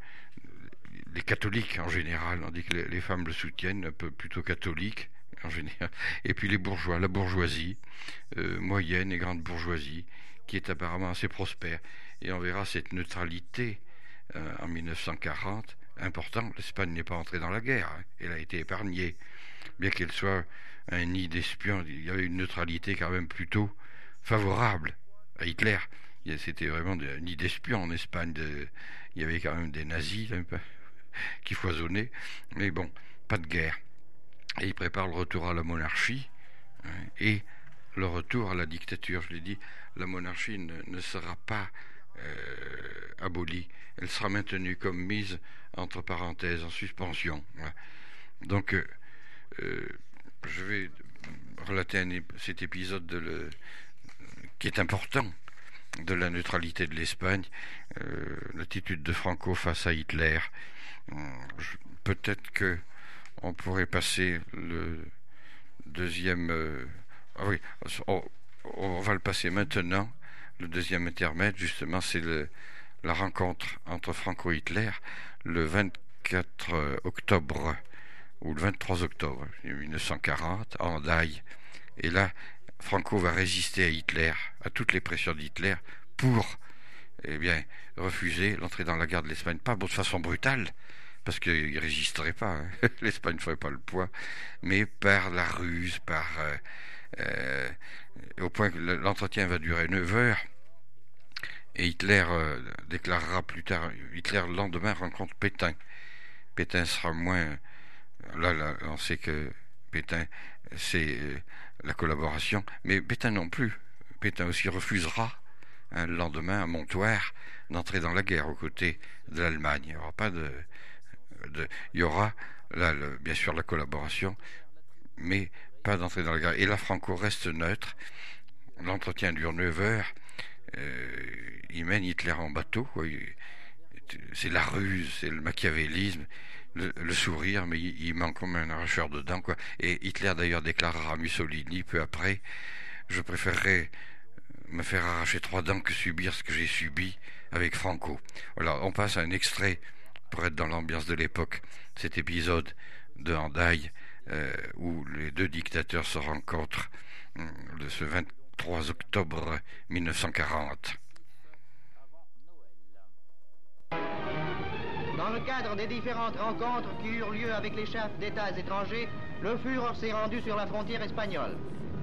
B: les catholiques en général, on dit que les, les femmes le soutiennent, un peu plutôt catholiques en général, et puis les bourgeois, la bourgeoisie, euh, moyenne et grande bourgeoisie, qui est apparemment assez prospère. Et on verra cette neutralité euh, en mille neuf cent quarante, important, l'Espagne n'est pas entrée dans la guerre, hein, elle a été épargnée, bien qu'elle soit un nid d'espions, il y avait une neutralité quand même plutôt favorable à Hitler. C'était vraiment un nid d'espions en Espagne. De, il y avait quand même des nazis un peu, qui foisonnaient, mais bon, pas de guerre. Et il prépare le retour à la monarchie hein, et le retour à la dictature. Je l'ai dit, la monarchie ne, ne sera pas euh, abolie, elle sera maintenue comme mise entre parenthèses, en suspension. Voilà. Donc, euh, euh, je vais relater un, cet épisode de le, qui est important de la neutralité de l'Espagne, euh, l'attitude de Franco face à Hitler. Je, peut-être que on pourrait passer le deuxième... Euh, ah oui, on, on va le passer maintenant. Le deuxième intermède, justement, c'est le, la rencontre entre Franco et Hitler le vingt-quatre octobre ou le vingt-trois octobre mille neuf cent quarante à Hendaye. Et là, Franco va résister à Hitler, à toutes les pressions d'Hitler, pour eh bien, refuser l'entrée dans la guerre de l'Espagne. Pas de façon brutale, parce qu'il ne résisterait pas, hein. L'Espagne ne ferait pas le poids, mais par la ruse, par euh, euh, au point que l'entretien va durer neuf heures. Et Hitler euh, déclarera plus tard, Hitler le lendemain rencontre Pétain. Pétain sera moins... Là, là on sait que Pétain, c'est euh, la collaboration, mais Pétain non plus. Pétain aussi refusera, hein, le lendemain, à Montoire, d'entrer dans la guerre aux côtés de l'Allemagne. Il n'y aura pas de... de il y aura, là, le, bien sûr, la collaboration, mais pas d'entrer dans la guerre. Et là, Franco reste neutre. L'entretien dure neuf heures. Euh, il mène Hitler en bateau, quoi. C'est la ruse, c'est le machiavélisme, le, le sourire, mais il, il manque comme un arracheur de dents, quoi. Et Hitler d'ailleurs déclarera à Mussolini peu après: je préférerais me faire arracher trois dents que subir ce que j'ai subi avec Franco. Voilà, on passe à un extrait pour être dans l'ambiance de l'époque, cet épisode de Hendaye euh, où les deux dictateurs se rencontrent euh, ce vingt-trois octobre mille neuf cent quarante.
D: Dans le cadre des différentes rencontres qui eurent lieu avec les chefs d'États étrangers, le Führer s'est rendu sur la frontière espagnole.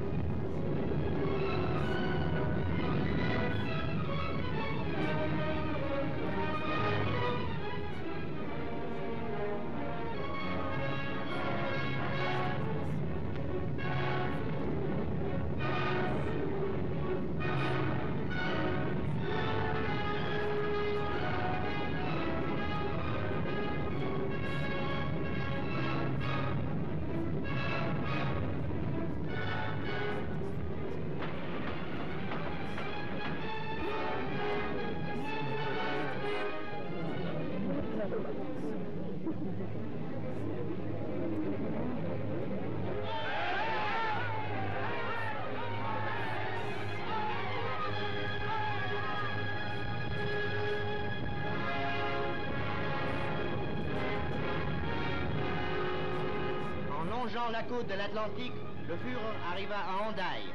D: Longeant la côte de l'Atlantique, le Führer arriva à Hendaye.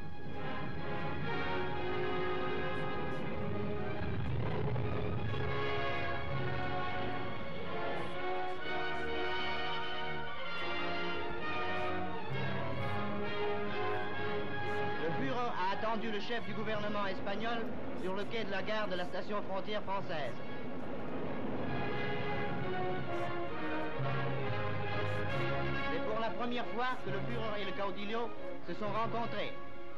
D: Le Führer a attendu le chef du gouvernement espagnol sur le quai de la gare de la station frontière française. C'est pour la première fois que le Führer et le Caudillo se sont rencontrés.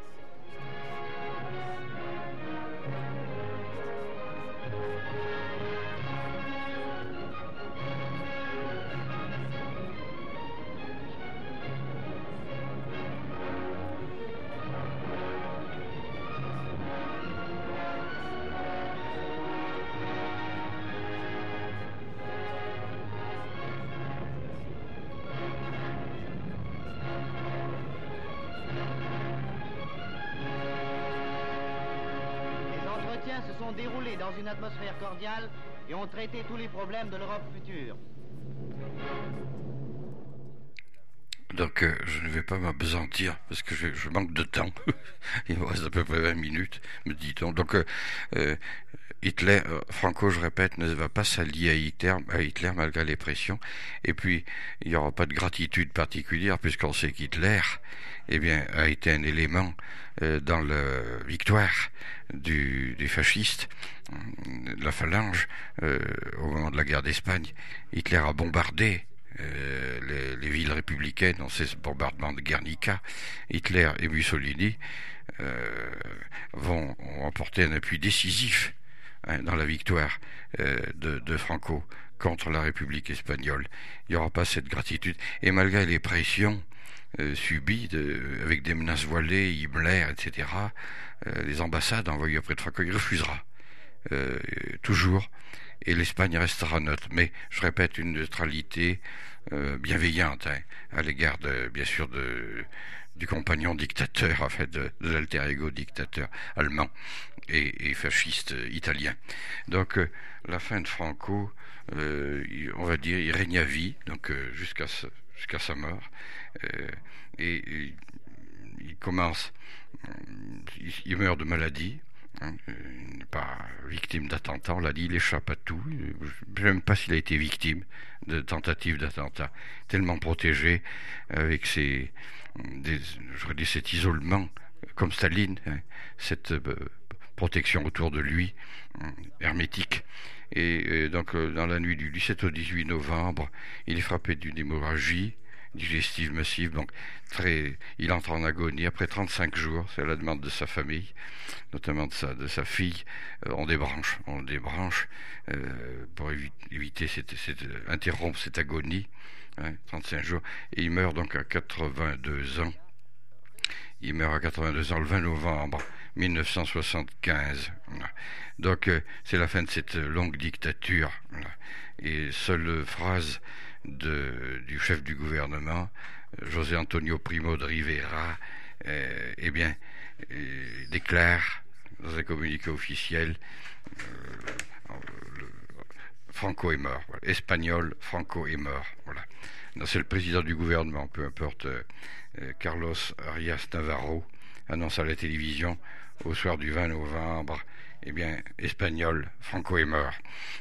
D: Se sont déroulés dans une atmosphère cordiale et ont traité tous les problèmes de l'Europe future.
B: Donc euh, je ne vais pas m'apesantir parce que je, je manque de temps. Il me reste à peu près vingt minutes, me dit-on. Donc euh, euh, Hitler, euh, Franco, je répète, ne va pas s'allier à Hitler, à Hitler malgré les pressions. Et puis il n'y aura pas de gratitude particulière puisqu'on sait qu'Hitler, eh bien, a été un élément euh, dans la victoire du, des fascistes, de la phalange, euh, au moment de la guerre d'Espagne. Hitler a bombardé euh, les, les villes républicaines, on sait ce bombardement de Guernica. Hitler et Mussolini euh, vont ont apporté un appui décisif hein, dans la victoire euh, de, de Franco contre la République espagnole. Il n'y aura pas cette gratitude. Et malgré les pressions Euh, subi de, avec des menaces voilées, Himmler, et cetera. Euh, les ambassades envoyées auprès de Franco, il refusera euh, toujours, et l'Espagne restera neutre. Mais je répète, une neutralité euh, bienveillante hein, à l'égard de, bien sûr, de, du compagnon dictateur, en fait, de, de l'alter ego dictateur allemand et, et fasciste italien. Donc euh, la fin de Franco, euh, on va dire, il règne à vie, donc euh, jusqu'à ce, jusqu'à sa mort. Euh, et, et il commence, il, il meurt de maladie, hein, il n'est pas victime d'attentat, on l'a dit, il échappe à tout. Je ne sais même pas s'il a été victime de tentatives d'attentat, tellement protégé avec ses, des, je dirais, cet isolement, comme Staline, hein, cette euh, protection autour de lui, hermétique. Et, et donc, dans la nuit du dix-sept au dix-huit novembre, il est frappé d'une hémorragie digestive massive, donc très, il entre en agonie après trente-cinq jours, c'est à la demande de sa famille, notamment de sa, de sa fille. Euh, on débranche, on débranche euh, pour évi- éviter cette, cette, interrompre cette agonie, hein, trente-cinq jours, et il meurt donc à quatre-vingt-deux ans. Il meurt à quatre-vingt-deux ans le vingt novembre mille neuf cent soixante-quinze. Donc euh, c'est la fin de cette longue dictature. Et seule phrase de, du chef du gouvernement, José Antonio Primo de Rivera, euh, eh bien, euh, déclare dans un communiqué officiel euh, le, Franco est mort. Voilà. Espagnol, Franco est mort. Voilà. C'est le président du gouvernement, peu importe, euh, Carlos Arias Navarro, annonce à la télévision au soir du vingt novembre, eh bien, Espagnol, Franco est mort.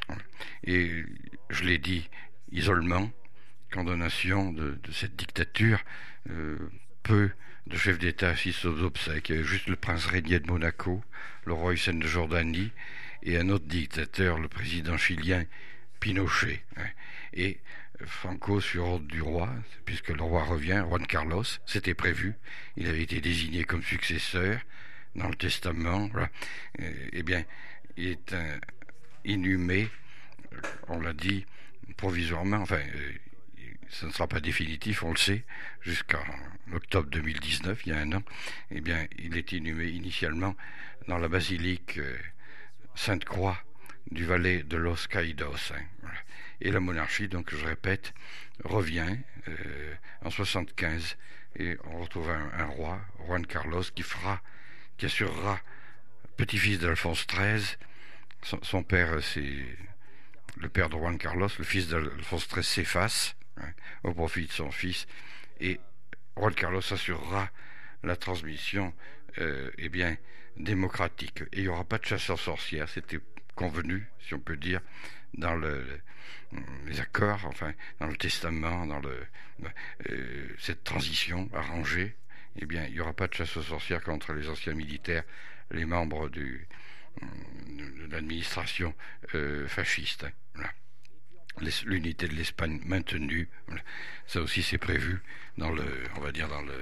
B: Et je l'ai dit, isolement, condamnation de, de cette dictature, euh, peu de chefs d'État assistent aux obsèques. Il y avait juste le prince régnier de Monaco, le roi Hussein de Jordanie, et un autre dictateur, le président chilien Pinochet. Et Franco, sur ordre du roi, puisque le roi revient, Juan Carlos, c'était prévu, il avait été désigné comme successeur dans le testament, voilà. Eh bien, il est un, inhumé, on l'a dit, provisoirement, enfin, ce ne sera pas définitif, on le sait, jusqu'en octobre deux mille dix-neuf, il y a un an, eh bien, il est inhumé initialement dans la basilique euh, Sainte-Croix du Valais de Los Caídos. Hein, voilà. Et la monarchie, donc je répète, revient euh, en soixante-quinze et on retrouve un, un roi, Juan Carlos, qui fera, qui assurera, petit-fils d'Alphonse treize, son, son père c'est le père de Juan Carlos, le fils d'Alphonse treize s'efface hein, au profit de son fils, et Juan Carlos assurera la transmission euh, eh bien, démocratique. Et il n'y aura pas de chasse aux sorcières, c'était convenu, si on peut dire, dans le, les accords, enfin, dans le testament, dans le, euh, cette transition arrangée. Eh bien, il n'y aura pas de chasse aux sorcières contre les anciens militaires, les membres du, de l'administration euh, fasciste. Hein, voilà. L'unité de l'Espagne maintenue, voilà. Ça aussi c'est prévu dans le, on va dire dans le,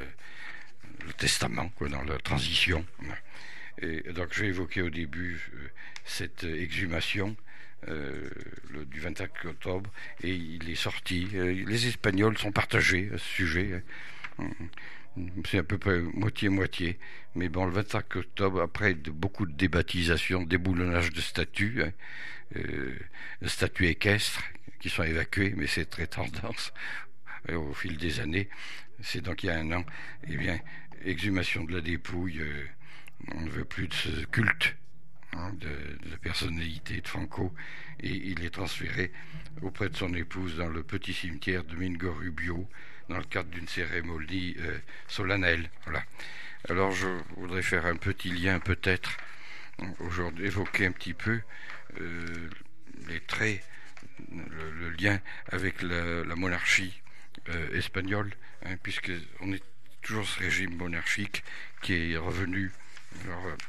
B: le testament, quoi, dans la transition. Voilà. Et donc j'ai évoqué au début euh, cette exhumation euh, le, du vingt-cinq octobre, et il est sorti. Euh, les Espagnols sont partagés à ce sujet. Hein. C'est à peu près moitié-moitié. Mais bon, le vingt-cinq octobre, après de, beaucoup de débaptisation, déboulonnage de statues, hein, euh, de statues équestres qui sont évacuées, mais c'est très tendance euh, au fil des années. C'est donc il y a un an, eh bien, exhumation de la dépouille. Euh, on ne veut plus de ce culte hein, de, de la personnalité de Franco, et il est transféré auprès de son épouse dans le petit cimetière de Mingo Rubio, dans le cadre d'une cérémonie euh, solennelle. Voilà. Alors je voudrais faire un petit lien peut-être, aujourd'hui, évoquer un petit peu euh, les traits, le, le lien avec la, la monarchie euh, espagnole, hein, puisqu'on est toujours ce régime monarchique qui est revenu alors, euh,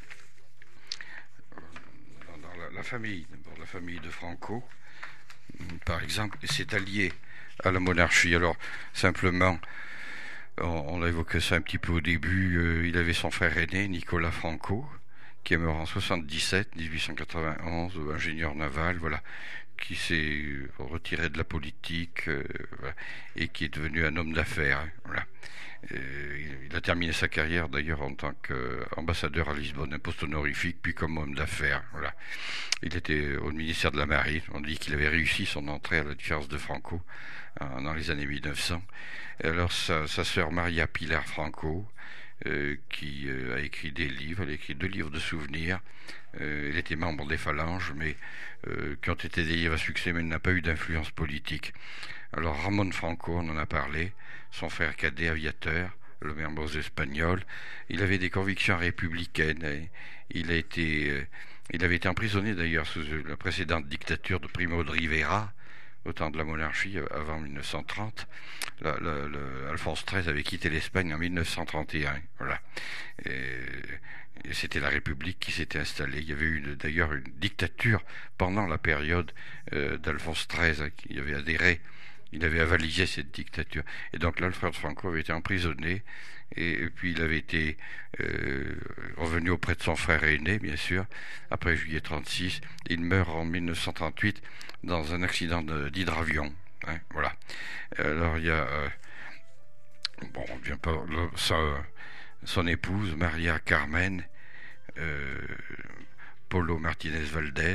B: dans la, la famille, d'abord la famille de Franco, par exemple, et c'est allié à la monarchie. Alors simplement, on, on a évoqué ça un petit peu au début, euh, il avait son frère aîné, Nicolas Franco, qui est mort en soixante-dix-sept, dix-huit cent quatre-vingt-onze, ingénieur naval, voilà, qui s'est retiré de la politique euh, voilà, et qui est devenu un homme d'affaires. Voilà. Euh, il a terminé sa carrière d'ailleurs en tant qu'ambassadeur à Lisbonne, un poste honorifique, puis comme homme d'affaires. Voilà. Il était au ministère de la Marine. On dit qu'il avait réussi son entrée à la différence de Franco euh, dans les années mille neuf cents. Et alors sa, sa sœur Maria Pilar Franco, euh, qui euh, a écrit des livres, elle a écrit deux livres de souvenirs. Euh, elle était membre des Phalanges, mais euh, qui ont été des livres à succès, mais elle n'a pas eu d'influence politique. Alors Ramon Franco, on en a parlé, son frère cadet aviateur, le mermoz espagnol, il avait des convictions républicaines. Et il a été, euh, il avait été emprisonné d'ailleurs sous la précédente dictature de Primo de Rivera, au temps de la monarchie, avant mille neuf cent trente. La, la, la, Alphonse treize avait quitté l'Espagne en mille neuf cent trente et un. Voilà. Et, Et c'était la République qui s'était installée. Il y avait eu d'ailleurs une dictature pendant la période euh, d'Alphonse treize, hein, qui avait adhéré. Il avait avalisé cette dictature. Et donc là, le frère de Franco avait été emprisonné. Et, et puis il avait été euh, revenu auprès de son frère aîné, bien sûr, après juillet trente-six. Il meurt en mille neuf cent trente-huit dans un accident d'hydravion. Hein, voilà. Alors il y a... Euh, bon, on ne vient pas... Là, ça, euh, son épouse, Maria Carmen, euh, Polo Martinez Valdés,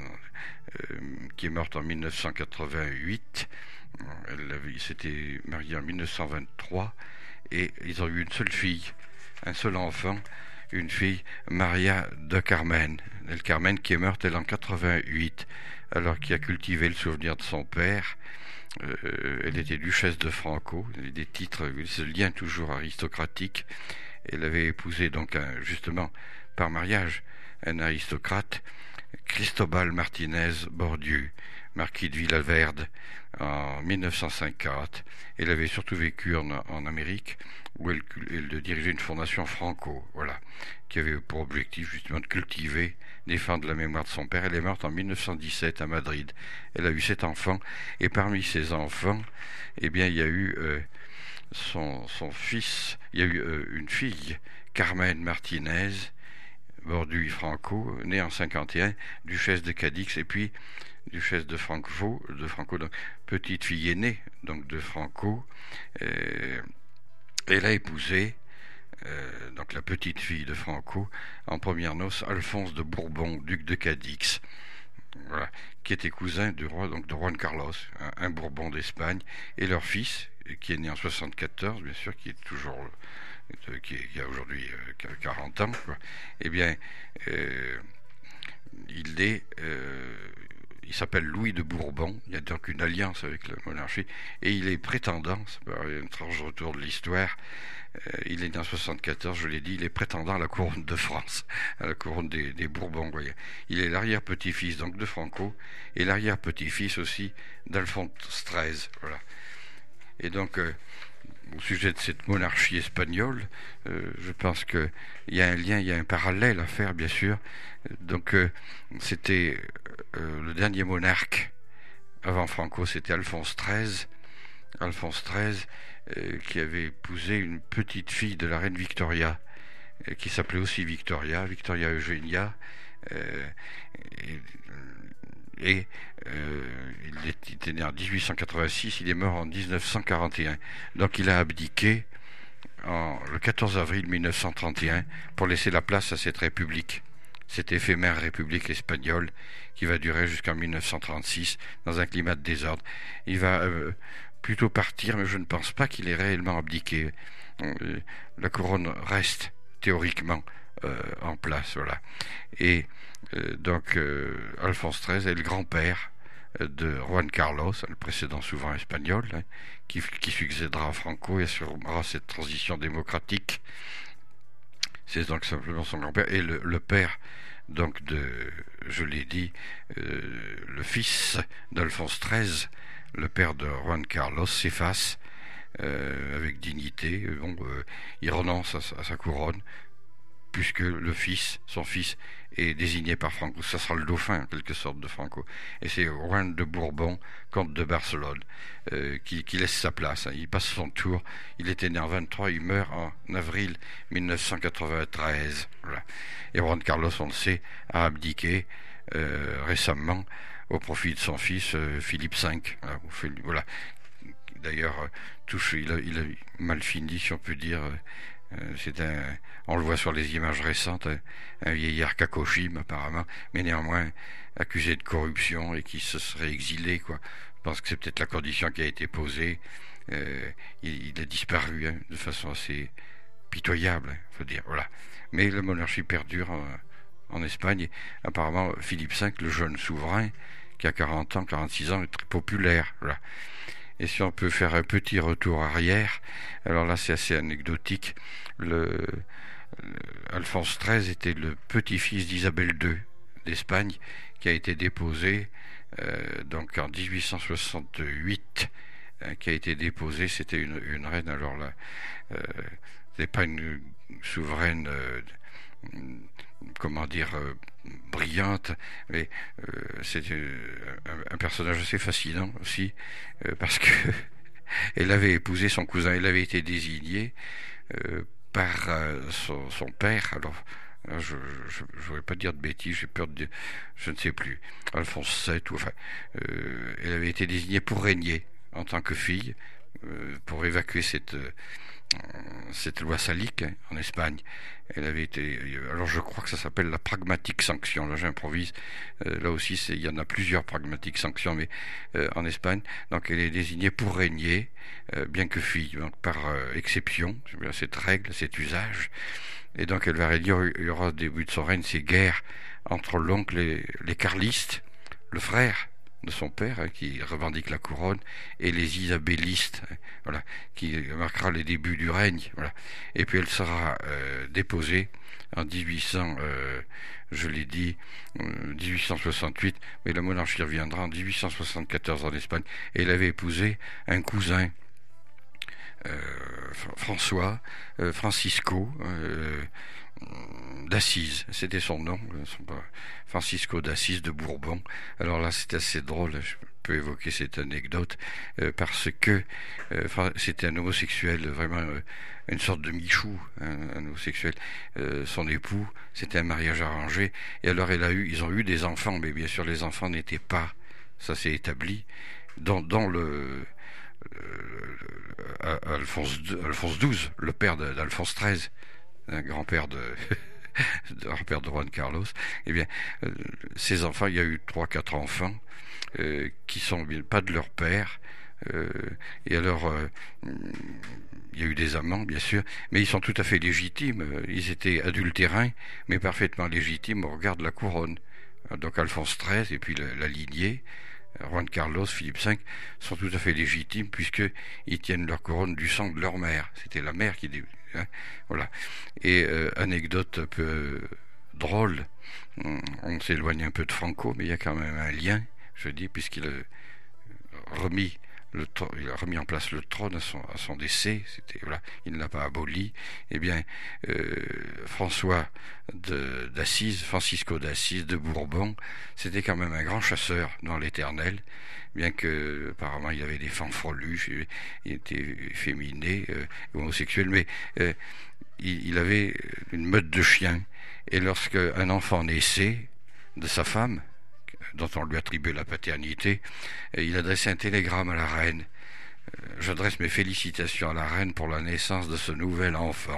B: euh, qui est morte en mille neuf cent quatre-vingt-huit. Elle s'était mariée en mille neuf cent vingt-trois et ils ont eu une seule fille, un seul enfant, une fille, Maria de Carmen. Elle Carmen qui est morte elle en quatre-vingt-huit, alors qui a cultivé le souvenir de son père. Euh, elle était duchesse de Franco, des titres, ce lien toujours aristocratique. Elle avait épousé donc un, justement par mariage un aristocrate, Cristobal Martinez Bordieu, marquis de Villaverde, en mille neuf cent cinquante. Elle avait surtout vécu en, en Amérique, où elle, elle dirigeait une fondation Franco, voilà, qui avait pour objectif justement de cultiver, défendre la mémoire de son père. Elle est morte en mille neuf cent dix-sept à Madrid. Elle a eu sept enfants, et parmi ses enfants, eh bien, il y a eu euh, son, son fils, il y a eu euh, une fille, Carmen Martinez Borduy Franco, née en cinquante et un, duchesse de Cadix, et puis duchesse de Franco, de Franco, donc petite fille aînée donc de Franco. Euh, elle a épousé euh, donc la petite fille de Franco en première noces Alphonse de Bourbon, duc de Cadix, voilà, qui était cousin du roi, donc de Juan Carlos, un, un Bourbon d'Espagne, et leur fils qui est né en soixante-quatorze, bien sûr, qui est toujours qui, est, qui a aujourd'hui euh, quarante ans, quoi. Eh bien, euh, il est euh, il s'appelle Louis de Bourbon. Il y a donc une alliance avec la monarchie et il est prétendant, c'est un étrange retour de l'histoire, euh, il est né en soixante-quatorze, je l'ai dit, il est prétendant à la couronne de France, à la couronne des, des Bourbons, voyez. Il est l'arrière-petit-fils donc de Franco et l'arrière-petit-fils aussi d'Alphonse treize, voilà. Et donc euh, au sujet de cette monarchie espagnole, euh, je pense qu'il y a un lien, il y a un parallèle à faire, bien sûr. Donc, euh, c'était euh, le dernier monarque avant Franco, c'était Alphonse treize. Alphonse treize, euh, qui avait épousé une petite fille de la reine Victoria, euh, qui s'appelait aussi Victoria, Victoria Eugenia. Euh, et, et euh, il était né en dix-huit cent quatre-vingt-six, il est mort en dix-neuf cent quarante et un. Donc il a abdiqué en, le quatorze avril mille neuf cent trente et un pour laisser la place à cette république, cette éphémère république espagnole qui va durer jusqu'en mille neuf cent trente-six dans un climat de désordre. Il va euh, plutôt partir, mais je ne pense pas qu'il ait réellement abdiqué. Euh, la couronne reste théoriquement euh, en place, voilà. Et Euh, donc euh, Alphonse treize est le grand-père euh, de Juan Carlos, le précédent souverain espagnol, hein, qui, qui succédera à Franco et assurera cette transition démocratique. C'est donc simplement son grand-père et le, le père donc de, je l'ai dit, euh, le fils d'Alphonse treize, le père de Juan Carlos, s'efface euh, avec dignité. Bon, euh, il renonce à, à sa couronne, puisque le fils, son fils, est désigné par Franco. Ça sera le dauphin, en quelque sorte, de Franco. Et c'est Juan de Bourbon, comte de Barcelone, euh, qui, qui laisse sa place. Hein. Il passe son tour. Il était né en vingt-trois, il meurt en avril mille neuf cent quatre-vingt-treize. Voilà. Et Juan Carlos, on le sait, a abdiqué euh, récemment au profit de son fils, euh, Philippe cinq. Voilà. D'ailleurs, euh, touche, il, a, il a mal fini, si on peut dire. Euh, C'est un, on le voit sur les images récentes, un, un vieillard cacochime apparemment, mais néanmoins accusé de corruption et qui se serait exilé, quoi. Je pense que c'est peut-être la condition qui a été posée. Euh, il, il a disparu hein, de façon assez pitoyable, hein, faut dire. Voilà. Mais la monarchie perdure en, en Espagne. Et apparemment, Philippe cinq, le jeune souverain, qui a quarante ans, quarante-six ans, est très populaire. Voilà. Et si on peut faire un petit retour arrière, alors là c'est assez anecdotique, le, le Alphonse treize était le petit-fils d'Isabelle deux d'Espagne, qui a été déposé euh, donc en dix-huit cent soixante-huit, hein, qui a été déposé, c'était une, une reine, alors là, euh, c'était pas une souveraine euh, comment dire, euh, brillante, mais euh, c'est euh, un, un personnage assez fascinant aussi, euh, parce que elle avait épousé son cousin, elle avait été désignée euh, par euh, son, son père, alors je ne voudrais pas dire de bêtises, j'ai peur de dire, je ne sais plus, Alphonse sept, ou enfin, euh, elle avait été désignée pour régner en tant que fille, euh, pour évacuer cette... Euh, cette loi salique, hein, en Espagne. Elle avait été, alors je crois que ça s'appelle la pragmatique sanction. Là, j'improvise. Euh, là aussi, c'est, il y en a plusieurs pragmatiques sanctions, mais euh, en Espagne. Donc, elle est désignée pour régner, euh, bien que fille, donc par euh, exception, cette règle, cet usage. Et donc, elle va régner. Il y aura au début de son règne ces guerres entre l'oncle et les carlistes, le frère de son père, hein, qui revendique la couronne, et les isabellistes, hein, voilà, qui marquera les débuts du règne, voilà. Et puis elle sera euh, déposée en dix-huit cents, euh, je l'ai dit, euh, dix-huit cent soixante-huit, mais la monarchie reviendra en dix-huit cent soixante-quatorze en Espagne, et elle avait épousé un cousin, euh, François, euh, Francisco, euh, d'Assise, c'était son nom, Francisco d'Assise de Bourbon. Alors là, c'est assez drôle, je peux évoquer cette anecdote, euh, parce que euh, c'était un homosexuel, vraiment euh, une sorte de Michou, un, un homosexuel. Euh, son époux, c'était un mariage arrangé, et alors elle a eu, ils ont eu des enfants, mais bien sûr les enfants n'étaient pas, ça s'est établi, dans, dans le... Euh, Alphonse, Alphonse douze, le père d'Alphonse treize, un grand-père de, de grand-père de Juan Carlos. Eh bien, euh, ces enfants, il y a eu trois, quatre enfants euh, qui sont pas de leur père. Euh, et alors, euh, il y a eu des amants, bien sûr, mais ils sont tout à fait légitimes. Ils étaient adultérins, mais parfaitement légitimes au regard de la couronne. Donc Alphonse treize et puis la, la lignée, Juan Carlos, Philippe cinq, sont tout à fait légitimes puisqu'ils tiennent leur couronne du sang de leur mère. C'était la mère qui... Hein, voilà. Et euh, anecdote un peu euh, drôle, on, on s'éloigne un peu de Franco, mais il y a quand même un lien, je dis, puisqu'il a remis le il a remis en place le trône à son, à son décès, c'était, voilà, il ne l'a pas aboli. Eh bien, euh, François de, d'Assise, Francisco d'Assise de Bourbon, c'était quand même un grand chasseur dans l'éternel, bien que apparemment il avait des fanfreluches, il était féminé, euh, homosexuel, mais euh, il, il avait une meute de chiens. Et lorsque un enfant naissait de sa femme, dont on lui attribuait la paternité, il adressait un télégramme à la reine. J'adresse mes félicitations à la reine pour la naissance de ce nouvel enfant.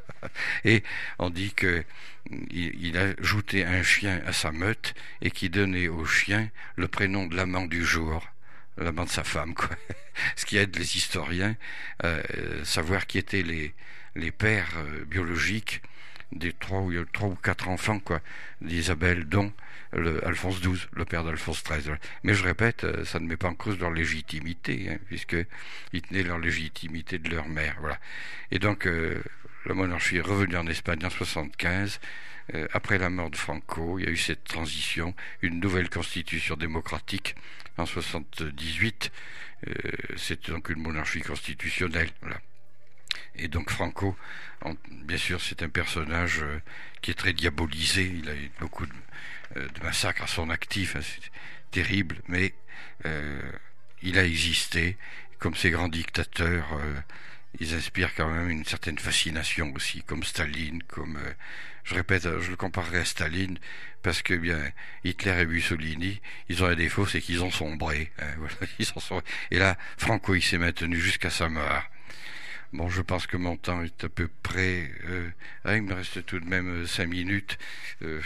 B: Et on dit que il, il a ajouté un chien à sa meute et qui donnait au chien le prénom de l'amant du jour, l'amant de sa femme, quoi. Ce qui aide les historiens à euh, savoir qui étaient les, les pères euh, biologiques des trois ou, trois ou quatre enfants, quoi, d'Isabelle, dont le Alphonse douze, le père d'Alphonse treize. Mais je répète, ça ne met pas en cause leur légitimité, hein, puisqu'ils tenaient leur légitimité de leur mère. Voilà. Et donc, euh, la monarchie est revenue en Espagne en soixante-quinze. Euh, après la mort de Franco, il y a eu cette transition, une nouvelle constitution démocratique en soixante-dix-huit. Euh, c'est donc une monarchie constitutionnelle. Voilà. Et donc Franco, en, bien sûr, c'est un personnage euh, qui est très diabolisé. Il a eu beaucoup de, euh, de massacres à son actif, hein, c'est terrible, mais euh, il a existé. Comme ces grands dictateurs, euh, ils inspirent quand même une certaine fascination aussi, comme Staline, comme... Euh, je répète, je le comparerai à Staline, parce que bien Hitler et Mussolini, ils ont un défaut, c'est qu'ils ont sombré. Hein, voilà, ils ont sombré. Et là, Franco, il s'est maintenu jusqu'à sa mort. Bon, je pense que mon temps est à peu près... Euh, ah, il me reste tout de même euh, cinq minutes. Euh,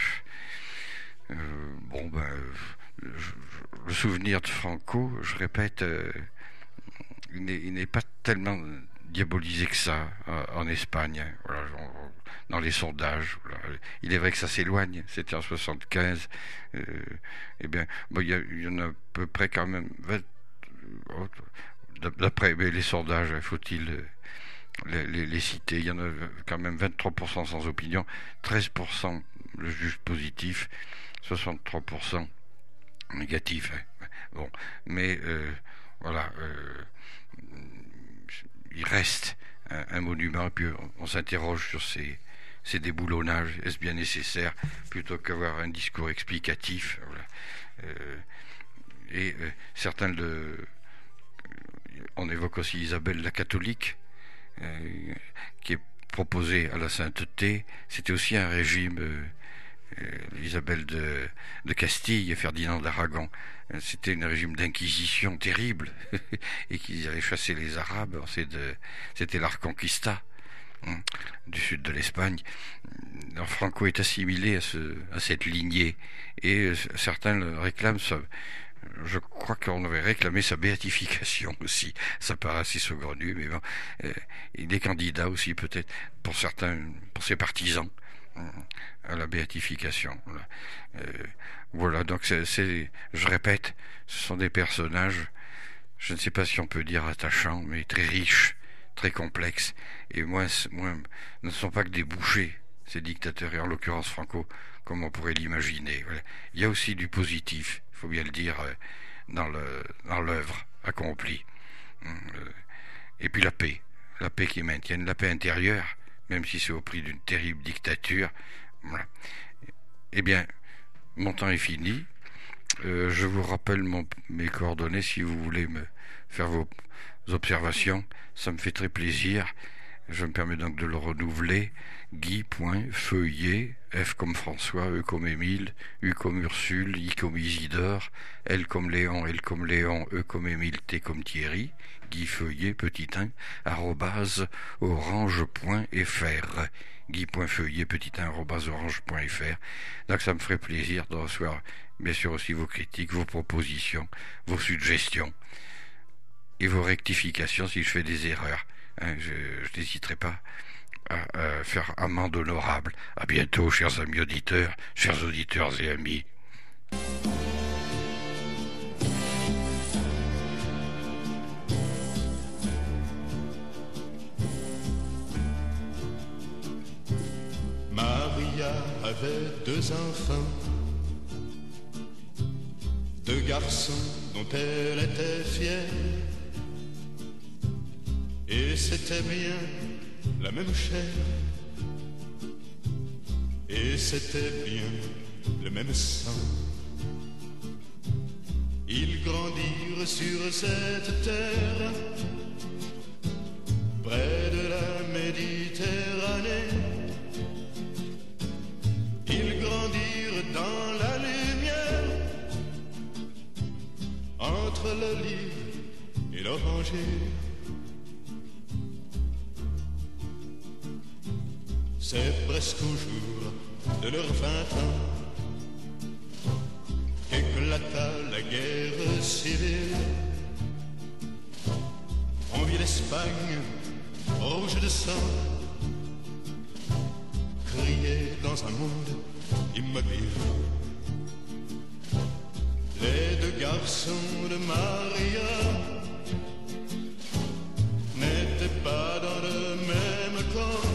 B: euh, bon, ben... Euh, je, le souvenir de Franco, je répète, euh, il, n'est, il n'est pas tellement diabolisé que ça euh, en Espagne. Hein, voilà, on, dans les sondages. Voilà. Il est vrai que ça s'éloigne. C'était en soixante-quinze. Euh, eh bien, bon, il y, a, il y en a à peu près quand même... vingt, d'après les sondages, faut-il... Les, les, les cités, il y en a quand même vingt-trois pour cent sans opinion, treize pour cent le juge positif, soixante-trois pour cent négatif. Hein. Bon, mais euh, voilà, euh, il reste un, un monument, et puis on, on s'interroge sur ses, ces déboulonnages, est-ce bien nécessaire, plutôt qu'avoir un discours explicatif. Voilà. Euh, et euh, certains de... On évoque aussi Isabelle la catholique, euh, qui est proposée à la sainteté. C'était aussi un régime... Euh, Isabelle de, de Castille et Ferdinand d'Aragon, c'était un régime d'inquisition terrible et qu'ils avaient chassé les Arabes. C'était la Reconquista hein, du sud de l'Espagne. Alors, Franco est assimilé à, ce, à cette lignée et certains le réclament. Ça, je crois qu'on avait réclamé sa béatification aussi. Ça paraît assez saugrenu, mais bon, euh, il est candidat aussi peut-être pour certains, pour ses partisans, à la béatification. Euh, voilà, donc c'est, c'est, je répète, ce sont des personnages, je ne sais pas si on peut dire attachants, mais très riches, très complexes, et moins, moins ne sont pas que des bouchers, ces dictateurs, et en l'occurrence Franco, comme on pourrait l'imaginer. Voilà. Il y a aussi du positif, il faut bien le dire, dans, le, dans l'œuvre accomplie. Et puis la paix, la paix qui maintienne, la paix intérieure, même si c'est au prix d'une terrible dictature. Voilà. Eh bien, mon temps est fini. Euh, je vous rappelle mon, mes coordonnées si vous voulez me faire vos observations. Ça me fait très plaisir. Je me permets donc de le renouveler. Guy.feuillet, F comme François, E comme Émile, U comme Ursule, I comme Isidore, L comme Léon, L comme Léon, E comme Émile, T comme Thierry, Guy Feuillet, petit un, arrobase orange.fr. Guy.feuillet, petit un, arrobase orange.fr. Donc ça me ferait plaisir de recevoir, bien sûr, aussi vos critiques, vos propositions, vos suggestions et vos rectifications si je fais des erreurs. Hein, je, je n'hésiterai pas à, à faire amende honorable. À bientôt, chers amis auditeurs, chers auditeurs et amis.
E: Maria avait deux enfants, deux garçons dont elle était fière. Et c'était bien la même chair, et c'était bien le même sang. Ils grandirent sur cette terre, près de la Méditerranée. Ils grandirent dans la lumière, entre l'olive et l'oranger. C'est presque au jour de leurs vingt ans qu'éclata la guerre civile. On vit l'Espagne rouge de sang crier dans un monde immobile. Les deux garçons de Maria n'étaient pas dans le même camp,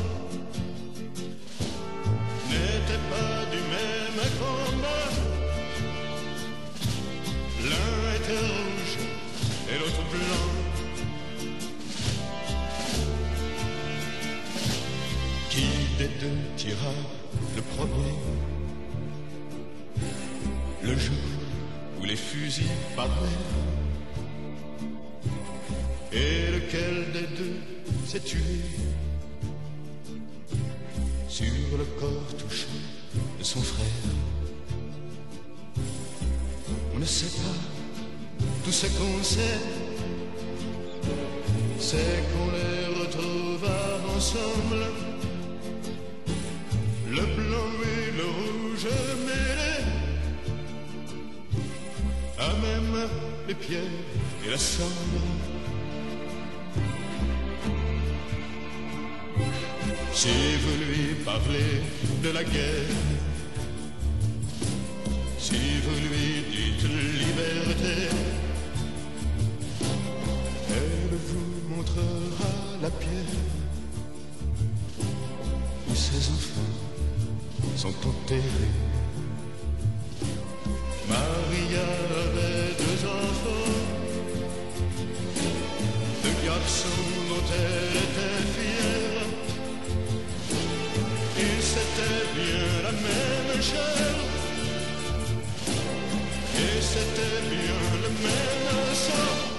E: n'étaient pas du même combat. L'un était rouge et l'autre blanc. Qui des deux tira le premier? Le jour où les fusils parlaient. Et lequel des deux s'est tué sur le corps touché de son frère? On ne sait pas, tout ce qu'on sait, c'est qu'on les retrouva ensemble, le blanc et le rouge mêlés, à même les pierres et la cendre. Si vous lui parlez de la guerre, si vous lui dites liberté, elle vous montrera la pierre où ses enfants sont enterrés. Maria avait deux enfants, deux garçons dont elle était fière. Ils la même chair. Et c'était bien le même sort.